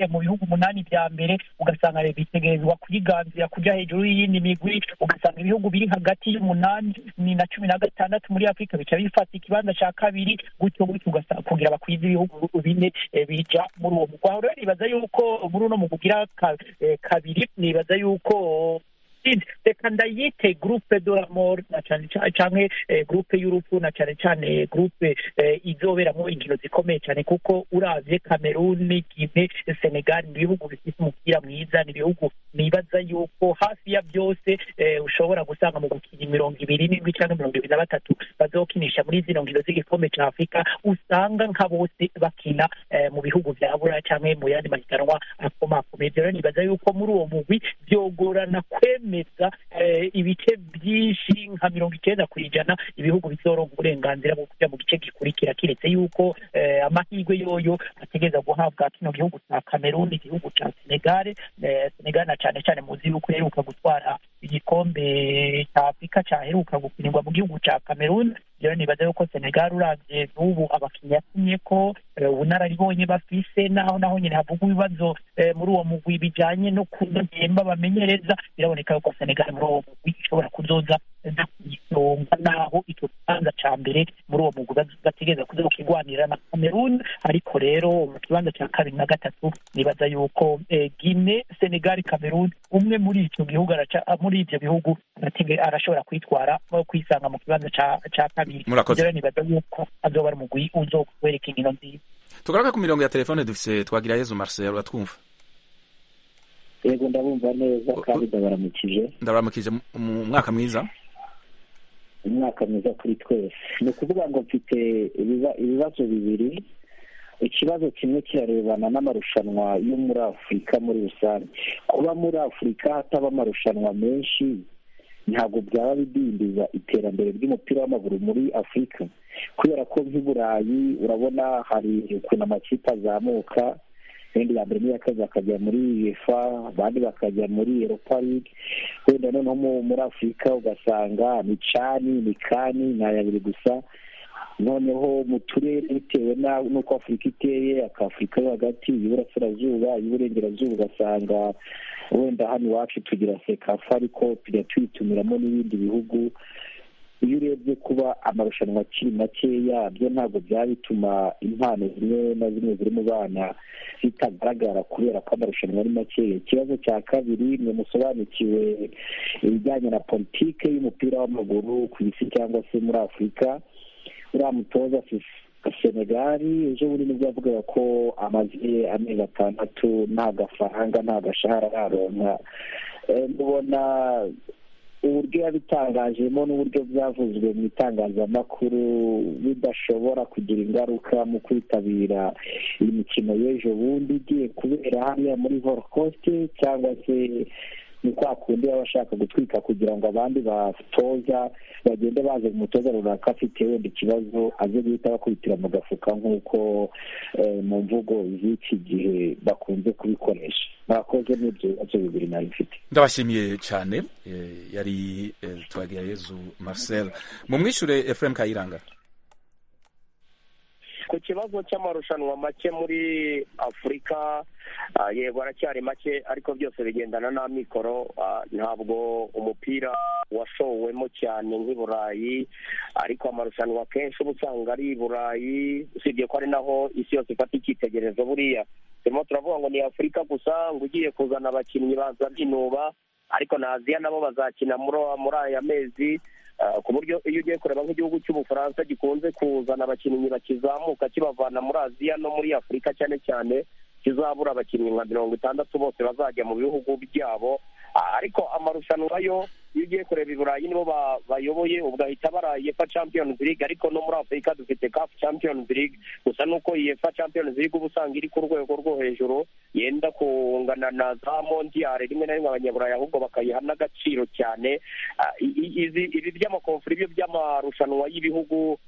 bya mbere, ugasanga bitegerezwa kuyiganzira kujya hejuru y'iyindi migwi. Ugasanga ibihugu biri hagati y'umunani na 16 muri Afrika bica bifata ikibanza cya kabiri, gutyo ugasanga kugira bakwiza ibihugu bine bija muri uwo mugwi. Rero nibaza yuko muri uno mugira kabiri, nibaza yuko reka ndayite groupe de la mort na cyane groupe y'urupfu, na cyane groupe izoberamo inkino zikomeye cyane, kuko uravye Cameroon, Guinea, Senegal ni ibihugu bifite umupira mwiza, ni ibihugu nibaza yuko hafi ya byose ushobora gusanga mu gukina 27 cyangwa 23 bazokinisha muri zino nkino z'igikombe cya Afrika, usanga nka bose bakina mu bihugu vya Buraya cyangwa mu yandi mahiganwa akomakomeye. Rero nibaza yuko muri uwo mugwi byogorana kwemeza ibice byinshi nka 90% ibihugu bizoronka uburenganzira bwo kujya mu gice gikurikira, kiretse yuko amahirwe yoyo ategeza guhabwa kino gihugu cya Cameroon, igihugu cya Senegal na cyane muzi yuko heruka gutwara igikombe cya Afrika cyaheruka gukinirwa mu gihugu cya Cameroon. Rero nibaza yuko Senegal uravye n'ubu abakinnyi yatumye ko ubunararibonye bafise, naho nyine havuga ibibazo muri uwo mugwi bijanye no kudahemba bamenyereza, biraboneka yuko Senegal muri uwo mugwi ishobora kuzoza kuyisonga, naho icyo kibanza cya mbere muri uwo mugwi bategeza kuzokigwanira na Cameroon. Ariko rero mu kibanza cya kabiri na gatatu nibaza yuko Guinea, Senegal, Cameroon, umwe muri icyo gihugu muri ibyo bihugu arashobora kwitwara kwisanga mu kibanza cya kabiri. Rero nibaza yuko azoba ari umugwi uzokwereka inkino nziza. Tugaruka ku mirongo ya telefone dufise Twagirayezu Marcel, uratwumva? Yego ndabumva neza kandi ndabaramukije. Mu mwaka mwiza. Umwaka mwiza kuri twese. Ni ukuvuga ngo mfite ibibazo bibiri. Ikibazo kimwe kirarebana n'amarushanwa yo muri Afurika muri rusange. Kuba muri Afurika hataba amarushanwa menshi ntabwo byaba bidindiza iterambere ry'umupira w'amaguru muri Afurika, kubera ko nk'Iburayi urabona hari ukuntu amakipe azamuka, wenda iya mbere n'iya kabiri bakajya muri UEFA, abandi bakajya muri Europa League. Wenda noneho muri Afurika ugasanga ni cani ni kani ni ayabiri gusa. Noneho mu turere bitewe n'uko Afurika iteye, akafurika yo hagati, y'Iburasirazuba, y'Iburengerazuba, ugasanga wenda hano iwacu tugira sekafa ariko tujya tuyitumiramo n'ibindi bihugu. Iyo urebye kuba amarushanwa akiri makeya, byo ntabwo byaba bituma impano zimwe na zimwe ziri mu bana zitagaragara kubera ko amarushanwa ari makeya. Ikibazo cya kabiri, mwe musobanukiwe ibijyanye na politike y'umupira w'amaguru ku isi cyangwa se muri Afurika. Uriya mutoza Senegali ejo bundi nibwo yavugaga ko amaze amezi 6 nta gafaranga nta gashahara araronka. Mubona uburyo yabitangajemo n'uburyo byavuzwe mu itangazamakuru bidashobora kugira ingaruka mu kwitabira iyi mikino y'ejo bundi igiye kubera hariya muri Volcoast, cyangwa se ni kwa kundi baba bashaka gutwika kugira ngo abandi batoza bagende baje umutoza runaka afite wenda ikibazo aze guhita bakubitira mu gafuka nk'uko mu mvugo z'iki gihe bakunze kubikoresha. Mwakoze n'ibyo bibazo bibiri nari mfite. Ndabashimiye cyane. Yari Twagirayezu Marcel. Mu mwishure Ephraim Kayiranga. Ku kibazo cy'amarushanwa make muri Afurika, yego aracyari make ariko byose bigendana n'amikoro. Ntabwo umupira washowemo cyane nk'i Burayi, ariko amarushanwa kenshi uba usanga ari i Burayi, usibye ko ari naho isi yose ifata icyitegererezo. Buriya turimo turavuga ngo ni Afurika gusa ngo ugiye kuzana abakinnyi baza binuba, ariko na Aziya nabo bazakina muri aya mezi, ku buryo iyo ugiye kureba nk'igihugu cy'Ubufaransa gikunze kuzana abakinnyi bakizamuka kibavana muri Aziya no muri Afurika cyane cyane, kizabura abakinnyi nka 60 bose bazajya mu bihugu byabo. Ariko amarushanwa yo iyo ugiye kureba i Burayi nibo bayoboye, ugahita bara UEFA Champions League, ariko no muri Afurika dufite CAF Champions League. Gusa nuko UEFA Champions League ubusanga iri ku rwego rwo hejuru, yenda kungana na za Mondial rimwe na rimwe abanyaburayi ahubwo bakayiha n'agaciro cyane. Ibi by'amakonfuri byo by'amarushanwa y'ibihugu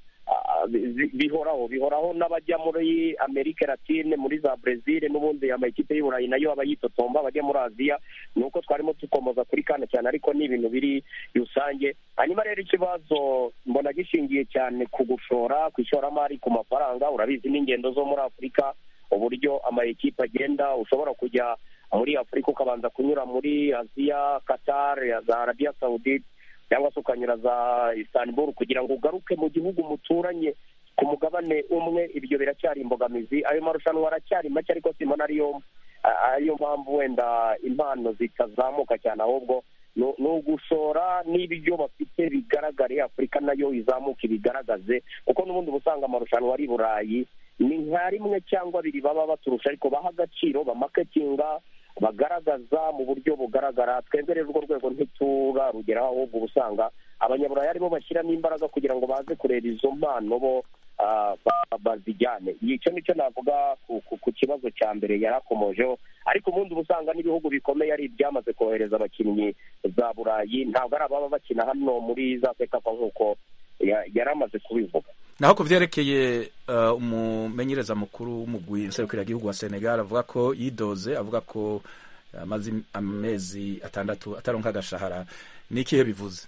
bihoraho n'abajya muri Amerika Latine, muri za Brazil, n'ubundi amakipe y'u Burayi nayo aba yitotomba bajya muri Aziya. Nuko twarimo tukomoza kuri kana cyane, ariko ni ibintu biri rusange. Hanyuma rero ikibazo mbona gishingiye cyane ku gushora, ku ishoramari, ku mafaranga. Urabizi n'ingendo zo muri Afurika, uburyo amakipe agenda, ushobora kujya muri Afurika ukabanza kunyura muri Aziya, Qatar, za Arabia Saudite, cyangwa se ukanyura za Istanbul kugira ngo ugaruke mu gihugu muturanye ku mugabane umwe. Ibyo biracyari imbogamizi. Ayo marushanwa aracyari make, ariko simona ariyo mpamvu wenda impano zitazamuka cyane, ahubwo ni ugushora n'ibyo bafite bigaragare, Afurika nayo izamuka ibigaragaze, kuko n'ubundi ubusanga amarushanwa ari Burayi ni nka rimwe cyangwa abiri baba baturusha, ariko baha agaciro, bamaketinga, bagaragaza mu buryo bugaragara. Twebwe rero urwo rwego ntiturarugeraho, ahubwo ubusanga abanyaburayi aribo bashyiramo imbaraga kugira ngo baze kureba izo mpano bo bazijyane. Icyo nicyo navuga ku kibazo cya mbere yarakomojeho, ariko ubundi ubusanga n'ibihugu bikomeye ari ibyamaze kohereza abakinnyi za Burayi, ntabwo ari ababa bakina hano muri za sekafa nk'uko yaramaze kubivuga. Naho ku byerekeye umumenyereza mukuru w'umugwi nserukiragihugu wa Senegal avuga ko yidoze, avuga ko amaze amezi 6 ataronka agashahara, ni ikihe bivuze?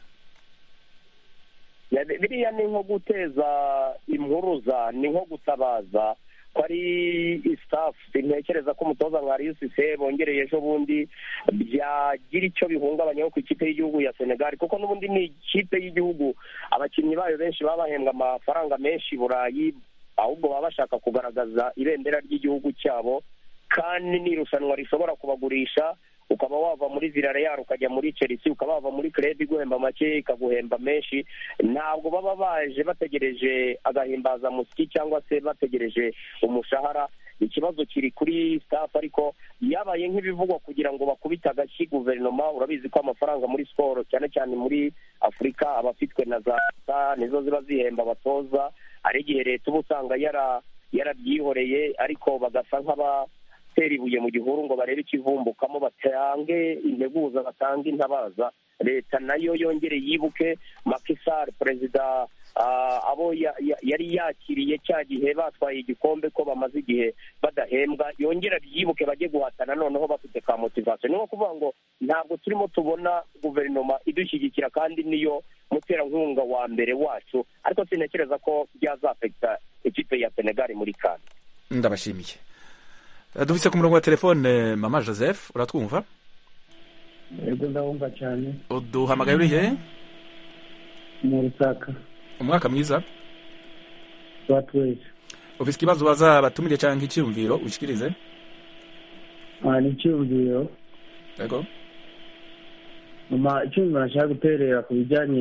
Biriya ni nko guteza impuruza, ni nko gutabaza ko ari staff. Ntekereza ko umutoza nka Aliou bongereye ejo bundi byagira icyo bihungabanyaho ku ikipe y'igihugu ya Senegal, kuko n'ubundi ni ikipe y'igihugu, abakinnyi bayo benshi baba bahembwa amafaranga menshi i Burayi, ahubwo baba bashaka kugaragaza ibendera ry'igihugu cyabo, kandi n'irushanwa rishobora kubagurisha. Ukaba wava muri Villarreal ukajya muri Chelsea, ukaba wava muri club iguhemba make ikaguhemba menshi. Ntabwo baba baje bategereje agahimbaza musiki cyangwa se bategereje umushahara. Ikibazo kiri kuri staff, ariko yabaye nk'ibivugwa kugira ngo bakubite agashyi guverinoma. Urabizi ko amafaranga muri sport cyane cyane muri Afurika abafitwe na za nizo ziba zihemba abatoza. Ari igihe leta uba usanga yarabyihoreye, ariko bagasa nk'abatera ibuye mu gihuru ngo barebe ikivumbukamo, batange integuza, batange intabaza. leta nayo yongere yibuke Macky Sall perezida abo yari yakiriye cya gihe batwaye igikombe ko bamaze igihe badahembwa, yongera byibuke bajye guhatana noneho bafite ka motivation. Niyo kuvuga ngo ntabwo turimo tubona guverinoma idushyigikira kandi niyo muterankunga wa mbere wacu, ariko sinekereza ko byazafekta ikipe ya Senegal muri CAN. Ndabashimiye. Dufise ku murongo wa telefone mama Joseph, uratwumva? Yego ndabumva cyane. Uduhamagaye uri he? Mu Rusaka. Umwaka mwiza. Twatwese. Ufise ikibazo baza batumire cyangwa icyumviro ushikirize? Ni icyumviro. Yego. Icyumviro nashaka guterera ku bijyanye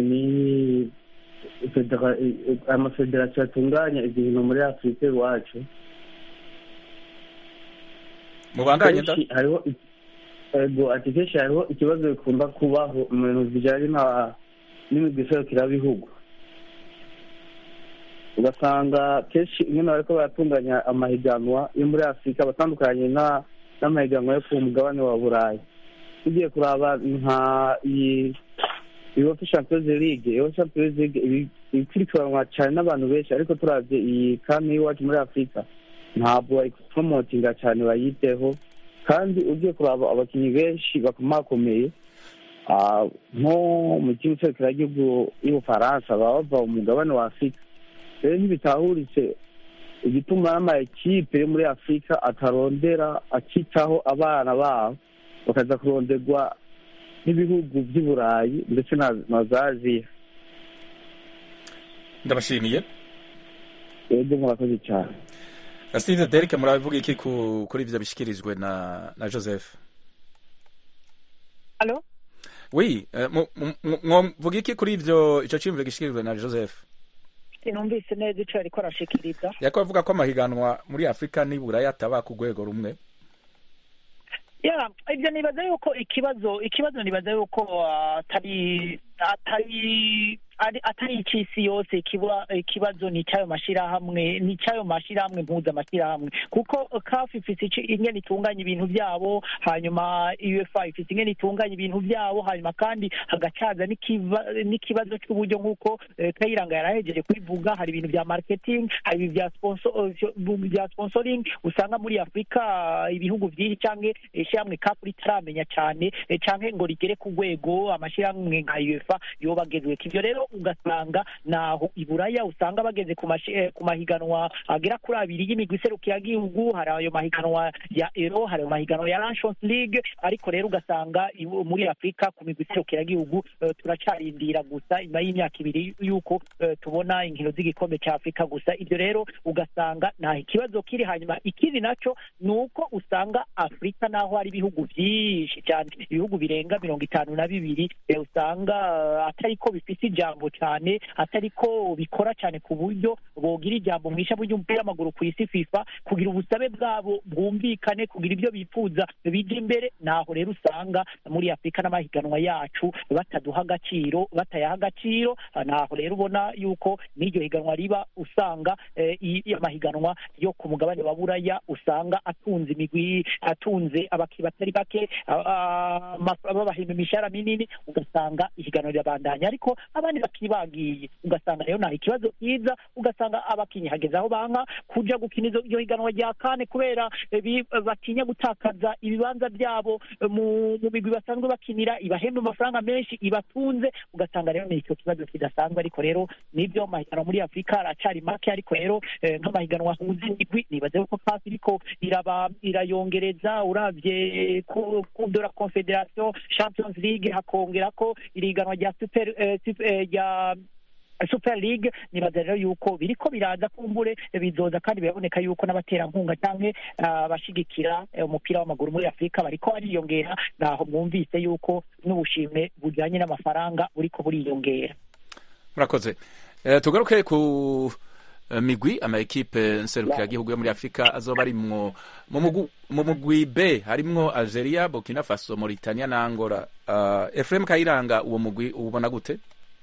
amafederasiyo atunganya ibintu muri Afurika iwacu. Mubandanye nda? Hariho ego atikesha hariho ikibazo bikunda kubaho mu bintu bijyanye n'imigwi iserukirabihugu. Ugasanga kenshi iyo bariko baratunganya amahiganwa yo muri Afurika batandukanye n'amahiganwa yo ku mugabane wa Burayi. Tugiye kuraba nka UEFA Champions League ikurikiranwa cyane n'abantu benshi, ariko turavye iyi CAN y'iwacu muri Afurika ntabwo bayikomotinga cyane bayiteho, kandi ugiye kuraba abakinnyi benshi bakomakomeye nko mu kigo cy'igihugu y'Ubufaransa baba bava mu mugabane wa Afurika. Rero ntibitahuritse igituma n'amakipe yo muri Afurika atarondera akitaho abana babo bakaza kuronderwa n'ibihugu by'i Burayi ndetse na za Aziya. Ndabashimiye. Yego murakoze cyane. Steve Derek, murabivuga iki kuri ivyo bishikirijwe na Joseph? Allo? Oui, mvuga iki kuri ivyo ico cyumviro gishikirijwe na Joseph? Sinumvise neza ico ariko arashikiriza. Yako avuga ko amahiganwa muri Afrika ni Burayi ataba ku rwego rumwe. Ibyo nibaza yuko ikibazo nibaza yuko atari icy'isi yose, ikibazo ni cyayo mashirahamwe mpuzamashirahamwe, kuko CAF ifite ingene itunganya ibintu byabo, hanyuma UEFA ifite ingene itunganya ibintu byabo, hanyuma kandi hagacaza n'ikibazo cy'uburyo nk'uko Kayiranga yarahejeje kubivuga. Hari ibintu bya marketing, hari ibintu bya sponsoring usanga muri Afurika ibihugu byinshi cyangwa ishyirahamwe CAF ritaramenya cyane cyangwa ngo rigere ku rwego amashyirahamwe nka UEFA yobagezwe. Ivyo rero ugasanga naho iburaya usanga bageze ku mahiganwa agera kuri 2 y'imigwi iserukiragihugu. Hari ayo mahiganwa ya Euro, hari ayo mahiganwa ya Nations League, ariko rero ugasanga muri Afurika ku migwi iserukiragihugu turacarindira gusa nyuma y'imyaka 2 yuko tubona inkino z'igikombe cya Afurika gusa. Ibyo rero ugasanga nta ikibazo kiri. Hanyuma ikindi naco nuko usanga Afurika naho hari ibihugu byinshi cyane, ibihugu birenga 52 usanga atariko bifite ijambo cyane, atariko bikora cyane ku buryo bogira ijambo mwisha by'umupira w'amaguru ku isi FIFA, kugira ubusabe bwabo bwumvikane, kugira ibyo bifuza bije imbere. Naho rero usanga muri Afurika n'amahiganwa yacu batayaha agaciro. Naho rero ubona yuko n'iryo higanwa riba usanga amahiganwa yo ku mugabane wa Buraya usanga atunze abakiri batari bake babahemba imishahara minini, ugasanga ihiganwa rirabandanya, ariko abandi bakibagiye. Ugasanga rero nta ikibazo cyiza, ugasanga abakinyi hageze aho banka kuja gukina iyo higanwa rya CAN kubera batinya gutakaza ibibanza byabo mu migwi basanzwe bakinira, ibahemba amafaranga menshi, ibatunze. Ugasanga rero ni icyo kibazo kidasanzwe, ariko rero nibyo mahiganwa muri Afurika aracari make. Ariko rero nk'amahiganwa huza imigwi nibaze ko CAF iriko irayongereza. Uravye ku de la Confederation, Champions League, hakongera ko iriganwa rya Super League. Nibaza rero yuko biriko biraza kumbure bizoza, kandi biraboneka yuko n'abaterankunga canke bashigikira umupira w'amaguru muri Afurika bariko bariyongera. Naho mwumvise yuko n'ubushimwe bujanye n'amafaranga buriko buriyongera. Murakoze. Tugaruke ku migwi amakipe nserukiragihugu yo muri Afurika azoba arimwo mu mugwi B harimwo Algeria, Burkina Faso, Mauritania na Angola. Ephraim Kayiranga, uwo mugwi ubona gute?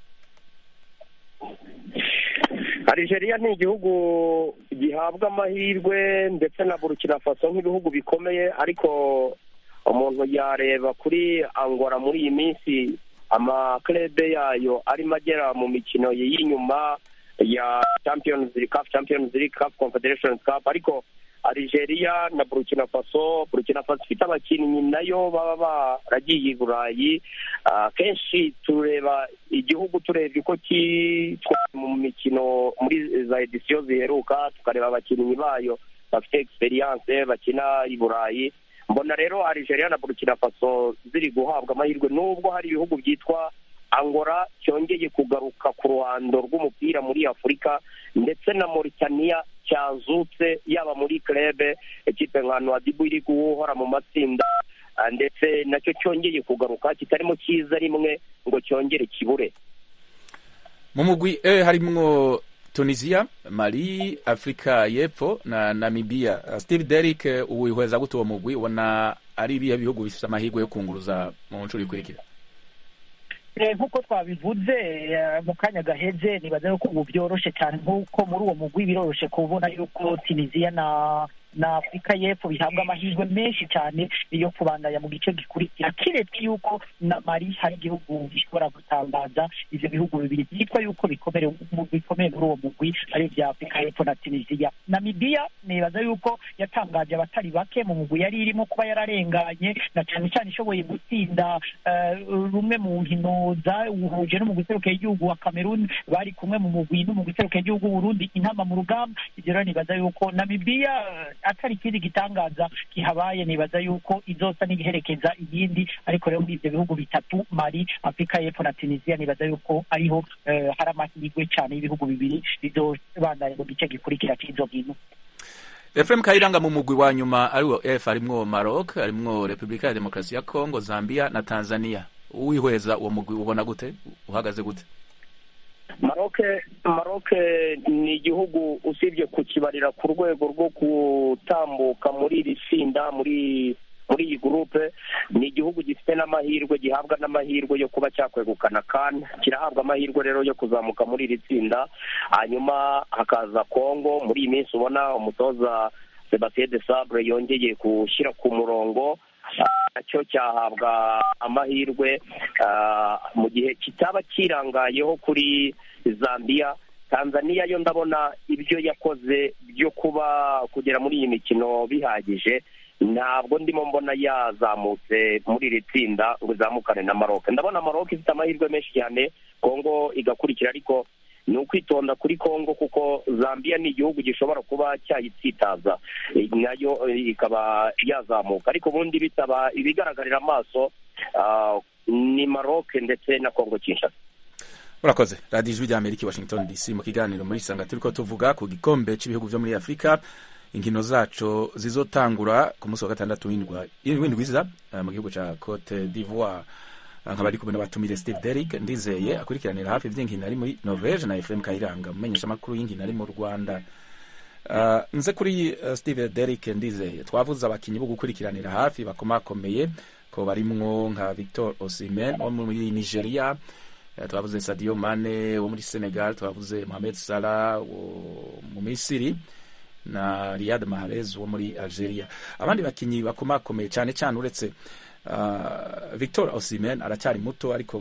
Algeria ni igihugu gihabwa amahirwe, ndetse na Burkina Faso nk'ibihugu bikomeye, ariko umuntu yareba kuri Angola muri iyi minsi amaklebe yayo arimo agera mu mikino y'inyuma ya Champions League, CAF Confederations Cup, ariko Algeria na Burkina Faso ifite abakinnyi nayo baba baragiye i Burayi. Kenshi tureba igihugu turebye uko cyitwaye mu mikino muri za edisiyo ziheruka, tukareba abakinnyi bayo bafite experience bakina i Burayi. Mbona rero Algeria na Burkina Faso ziri guhabwa amahirwe, nubwo hari ibihugu byitwa Angola cyongeye kugaruka ku ruhando rw'umupira muri Afurika, ndetse na Mauritania cyazutse yaba muri club ekipe nka Nouadhibou iri guhora mu matsinda, ndetse nacyo cyongeye kugaruka kitarimo cyiza rimwe ngo cyongere kibure. Mu mugwi harimwo Tunisia, Mali, Afrika y'Epfo na Namibia. Steve Derrick, uwihweza gute uwo mugwi, ubona ari ibihe bihugu bifite amahirwe yo kunguruza mu nshuro ikurikira? nk'uko twabivuze mu kanya gaheze, nibaza yuko ubu byoroshe cyane, nk'uko muri uwo mugwi biroroshe kubona yuko Tunisia na Afrika y'Epfo bihabwa amahirwe menshi cyane yo kubandanya mu gice gikurikira, kiretse yuko na Mali hari igihugu gishobora gutangaza. Ivyo bihugu bibiri byitwa yuko bikomeye muri uwo mugwi ari ibya Afrika y'Epfo na Tunisia. Namibia nibaza yuko yatangaje abatari bake mu mugwi yari irimo kuba yararenganye, na cyane cyane ishoboye gutsinda rumwe mu nkino zahuje no mu guserukira igihugu wa Cameroon, bari kumwe mu mugwi no mu guserukira igihugu Burundi intama mu rugamba. Ivyo rero nibaza yuko Namibia atari ikindi gitangaza kihabaye, nibaza yuko izosa n'igiherekeza iyindi, ariko rero muri ibyo bihugu bitatu Mali, Afrika y'Epfo na Tunisia, nibaza yuko ariho hari amahirwe cyane y'ibihugu bibiri bizobandanya mu gice gikurikira cy'izo nkino. Efrem Kayiranga, mu mugwi wa nyuma ariwo F harimwo Maroc, harimwo Republika ya Demokarasi ya Kongo, Zambia na Tanzania. Uwihweza uwo mugwi ubona gute, uhagaze gute? Maroc ni igihugu usibye kukibarira ku rwego rwo gutambuka muri iri tsinda, muri iyi groupe, ni igihugu gifite n'amahirwe, gihabwa n'amahirwe yo kuba cyakwegukana CAN, kirahabwa amahirwe rero yo kuzamuka muri iri tsinda. Hanyuma hakaza Kongo, muri iyi minsi ubona umutoza Sebastien Desabre yongeye gushyira ku murongo, nacyo cyahabwa amahirwe mu gihe kitaba kirangayeho kuri Zambia. Tanzania yo ndabona ibyo yakoze byo kugera muri iyi mikino bihagije, ntabwo ndimo mbona yazamutse muri iri tsinda ngo izamukane na Maroc. Ndabona Maroc ifite amahirwe menshi cyane, Kongo igakurikira, ariko ni ukwitonda kuri Kongo kuko Zambia ni igihugu gishobora kuba cyayitsitaza nayo ikaba yazamuka, ariko ubundi bitaba ibigaragarira amaso ni Maroc ndetse na Kongo Kinshasa. Urakoze. Radio Ijwi ry'Amerika, Washington DC, mu kiganiro muri Sanga turiko tuvuga ku gikombe cy'ibihugu byo muri Afrika. Inkino zaco zizotangura ku munsi wa gatandatu w'indwi iza mu gihugu ca Cote d'Ivoire. Nkabari kumwe n'abatumire Steve Derrick Ndizeye akurikiranira hafi ivy'inkino ari muri Norvege, na Efrem Kayiranga mumenyesha makuru y'inkino ari mu Rwanda. Nze kuri Steve Derrick Ndizeye, twavuze abakinyi bo gukurikiranira hafi bakomakomeye ko barimwo nka Victor Osimhen wo muri Nigeria, twavuze Sadio Mane wo muri Senegal, twavuze Mohamed Salah wo mu Misiri na Riyad Mahrez wo muri Algeria. Abandi bakinyi bakomakomeye cyane cyane uretse Victor Osimhen aracyari muto, ariko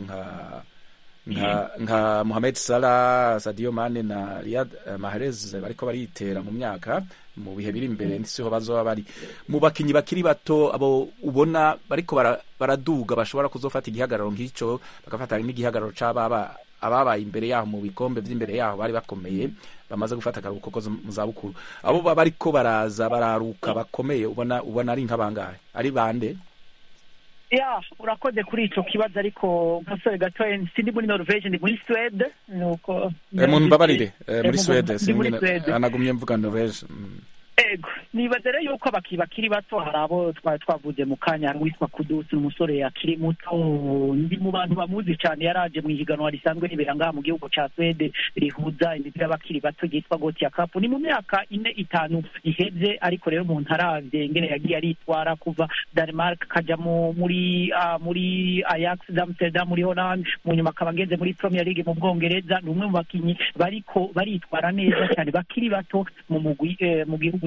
nka Mohamed Salah, Sadio Mane na Riyad Mahrez bariko baritera mu myaka, mu bihe biri imbere ndisiho bazoba bari mu bakinyi bakiri bato, abo ubona bariko baraduga bashobora kuzofata igihagararo nk'ico, bagafata n'igihagararo c'ababa ababaye imbere yaho mu bikombe by'imbere yaho bari bakomeye, bamaze gufata akaruhuko ko mu zabukuru. Abo bariko baraza bararuka bakomeye, ubona ari nk'abangahe, ari bande? Urakoze kuri ico kibazo, ariko nkasore gato sindi muri Norvege, ndi muri Swede. Nuko mbabarire, muri Swede anagumye mvuga Norvege. Ego, nibaza rero yuko bakiri bato hari abo twari twavuze mu kanya, witwa Kudus, umusore akiri muto, ndi mu bantu bamuzi cyane, yaraje mu ihiganwa risanzwe ribera ngaha mu gihugu ca Swede rihuza imipira y'abakiri bato yitwa Gothia Cup. Ni mu myaka 4-5 iheze, ariko rero umuntu aravye ingene yagiye aritwara kuva Denmark kaja muri Ajax d'Amsterdam muri Holland, mu nyuma akaba ageze muri Premier League mu Bwongereza. Ni umwe mu bakinyi bariko baritwara neza cyane bakiri bato mu gihugu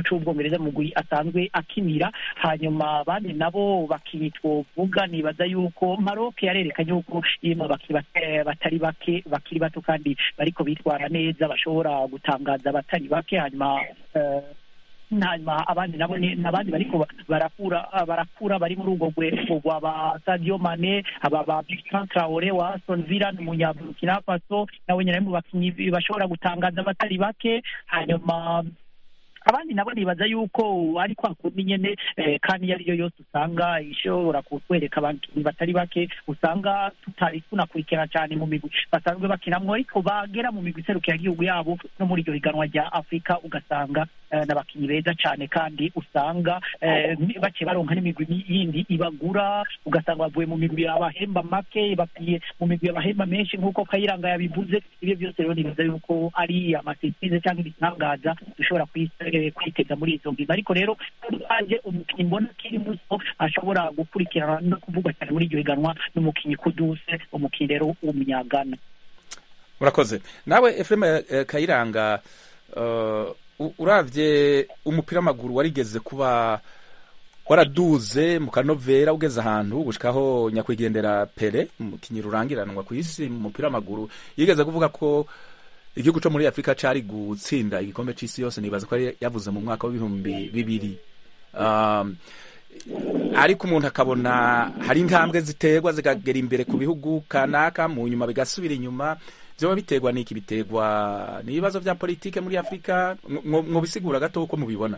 gihugu c'ubwongereza mu mugwi asanzwe akinira. Hanyuma abandi nabo bakinyi twovuga nibaza yuko Maroc yarerekanye yuko irimo batari bake bakiri bato kandi bariko bitwara neza bashobora gutangaza abatari bake. Hanyuma abandi nabo n'abandi bariko barakura bari muri urwo rwego rwa Sadio Mane, aba Bertrand Traoré wa Aston Villa n'umunyaburkina Faso nawe nyine mu bakinyi bashobora gutangaza abatari bake. Hanyuma abandi nabo nibaza yuko ari kwa kundi nyene kandi iyo ariyo yose usanga ishobora kutwereka abantu batari bake usanga tutari tunakurikira cyane mu migwi basanzwe bakinamwo, ariko bagera mu migwi serukira igihugu yabo no muri iryo higanwa rya Afrika ugasanga n'abakinyi beza cyane kandi usanga baciye baronka n'imigwi yindi ibagura, ugasanga bavuye mu migwi y'abahemba make bagiye mu migwi y'abahemba menshi nk'uko Kayiranga yabivuze. Ibyo byose rero nibaza yuko ari amasetize cyangwa ibitangaza dushobora kwiteza muri izo ngingo, ariko rero aje umukinnyi mbona kiri muto ashobora gukurikirana no kuvuga cyane muri iryo higanwa n'umukinnyi Kuduse, umukinnyi rero w'umunyagana. Urakoze nawe Ephraim Kayiranga, uravye umupira w'amaguru warigeze kuba waraduze mu kanovera ugeze ahantu gushikaho nyakwigendera Pele, umukinnyi rurangiranwa ku isi mu mupira w'amaguru, yigeze kuvuga ko igihugu cyo muri Afrika cari gutsinda igikombe c'isi yose. Nibaza ko yavuze mu mwaka w'2000, ariko umuntu akabona hari intambwe ziterwa zikagera imbere ku bihugu kanaka, mu nyuma bigasubira inyuma. Vyoba biterwa n'iki? Biterwa n'ibibazo vya politike muri Afrika? Mwobisigura gato uko mubibona?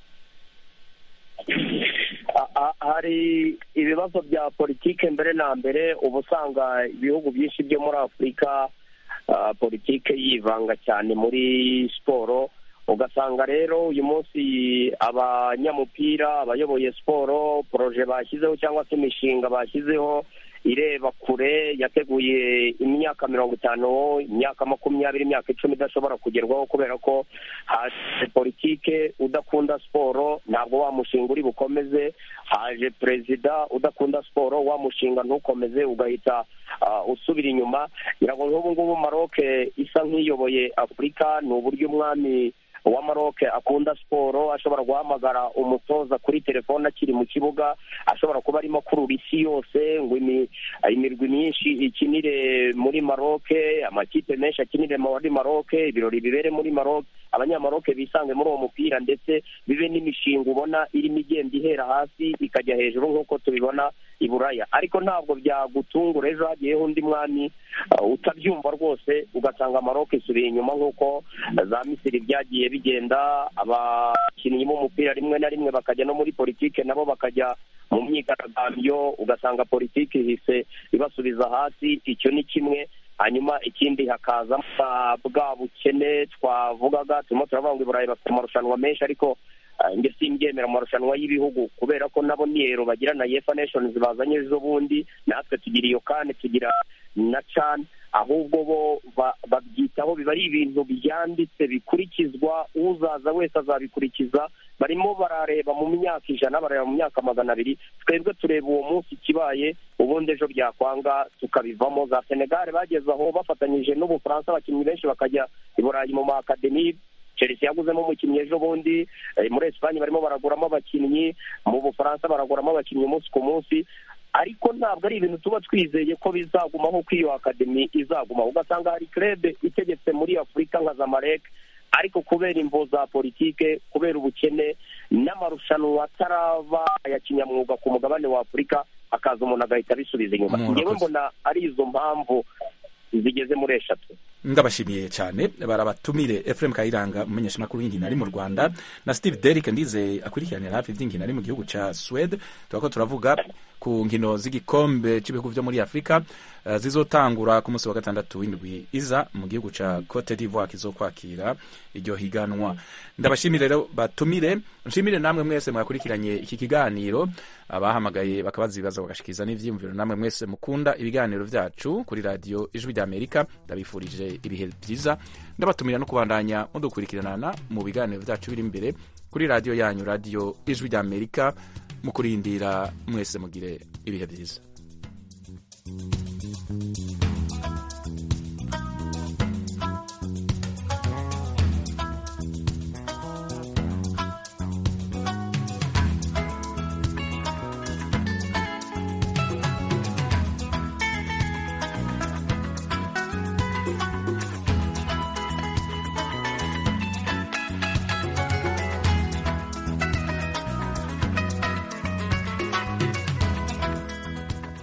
Hari ibibazo bya politike mbere na mbere, uba usanga ibihugu byinshi byo muri Afrika politike yivanga cyane muri siporo, ugasanga rero uyu munsi abanyamupira abayoboye siporo poroje bashyizeho cyangwa se imishinga bashyizeho ireba kure, yateguye imyaka 50, imyaka 20, imyaka 10 idashobora kugerwaho kubera ko haje politike. Udakunda siporo ntabwo wa mushinga uri bukomeze, haje perezida udakunda siporo wa mushinga ntukomeze, ugahita usubira inyuma. Irago nk'ubu ngubu Maroc isa nk'iyoboye Afrika, ni uburyo umwami wa Maroc akunda siporo ashobora guhamagara umutoza kuri telefone akiri mu kibuga, ashobora kuba arimo kurura isi yose ngo imirwi myinshi ikinire muri Maroc, amakipe menshi akinire muri Maroc, ibirori bibere muri Maroc, abanyamaroc bisange muri uwo mupira, ndetse bibe n'imishinga ubona irimo igenda ihera hasi ikajya hejuru nk'uko tubibona i Buraya. Ariko ntabwo byagutungura ejo hagiyeho undi mwami utabyumva rwose ugasanga Maroc isubiye inyuma nk'uko za Misiri byagiye bigenda. Abakinnyi b'umupira rimwe na rimwe bakajya no muri politike, nabo bakajya mu myigaragambyo, ugasanga politike ihise ibasubiza hasi. Icyo ni kimwe. Hanyuma ikindi hakaza bwa bukene twavugaga, turimo turavuga ngo i Burayi bafite amarushanwa menshi, ariko nge simbyemera amarushanwa y'ibihugu kubera ko nabo niyero bagira na UEFA Nations bazanye ejo bundi, natwe tugira iyo kane tugira na CHAN, ahubwo bo babyitaho, biba ari ibintu byanditse bikurikizwa, uzaza wese azabikurikiza. Barimo barareba mu myaka 100, barareba mu myaka 200, twebwe tureba uwo munsi kibaye, ubundi ejo byakwanga tukabivamo. Za Senegal bageze aho bafatanyije n'Ubufaransa, abakinnyi benshi bakajya i Burayi mu maakademi. Chelsea yaguzemo umukinnyi ejo bundi, muri Espagne barimo baraguramo abakinnyi, mu Bufaransa baraguramo abakinnyi umunsi ku munsi. Ariko ntabwo ari ibintu tuba twizeye ko bizagumaho ko iyo akademi izaguma. Ugasanga hari club itegetse muri Afrika nka Zamalek, ariko kubera imvo za politike, kubera ubukene n'amarushanwa ataraba ya kinyamwuga ku mugabane wa Afrika, akaza umuntu agahita bisubiza inyuma. Ngewe mbona ari izo mpamvu zigeze muri 3. Ndabashimiye cyane. Barabatumire Ephraim Kayiranga, umumenyeshamakuru w'inkino ari mu Rwanda, na Steve Derrick ndize akurikiranira hafi iby'inkino ari mu gihugu ca Sweden. Turako turavuga ku nkino z'igikombe cy'ibihugu byo muri Afrika zizotangura ku munsi wa 6 w'indwi iza mu gihugu ca Cote d'Ivoire kizokwakira iryo higanwa. Ndabashimire rero batumire, nshimire namwe mwese mwakurikiranye iki kiganiro, abahamagaye bakabaza ibibazo bagashikiza n'ivyiyumviro, namwe mwese mukunda ibiganiro vyacu kuri radio Ijwi ry'Amerika. Ndabifurije ibihe byiza, ndabatumira no kubandanya mudukurikirana mu biganiro vyacu biri imbere kuri radio yanyu, radio Ijwi ry'Amerika. Mukurindira mwese mugire ibihe byiza.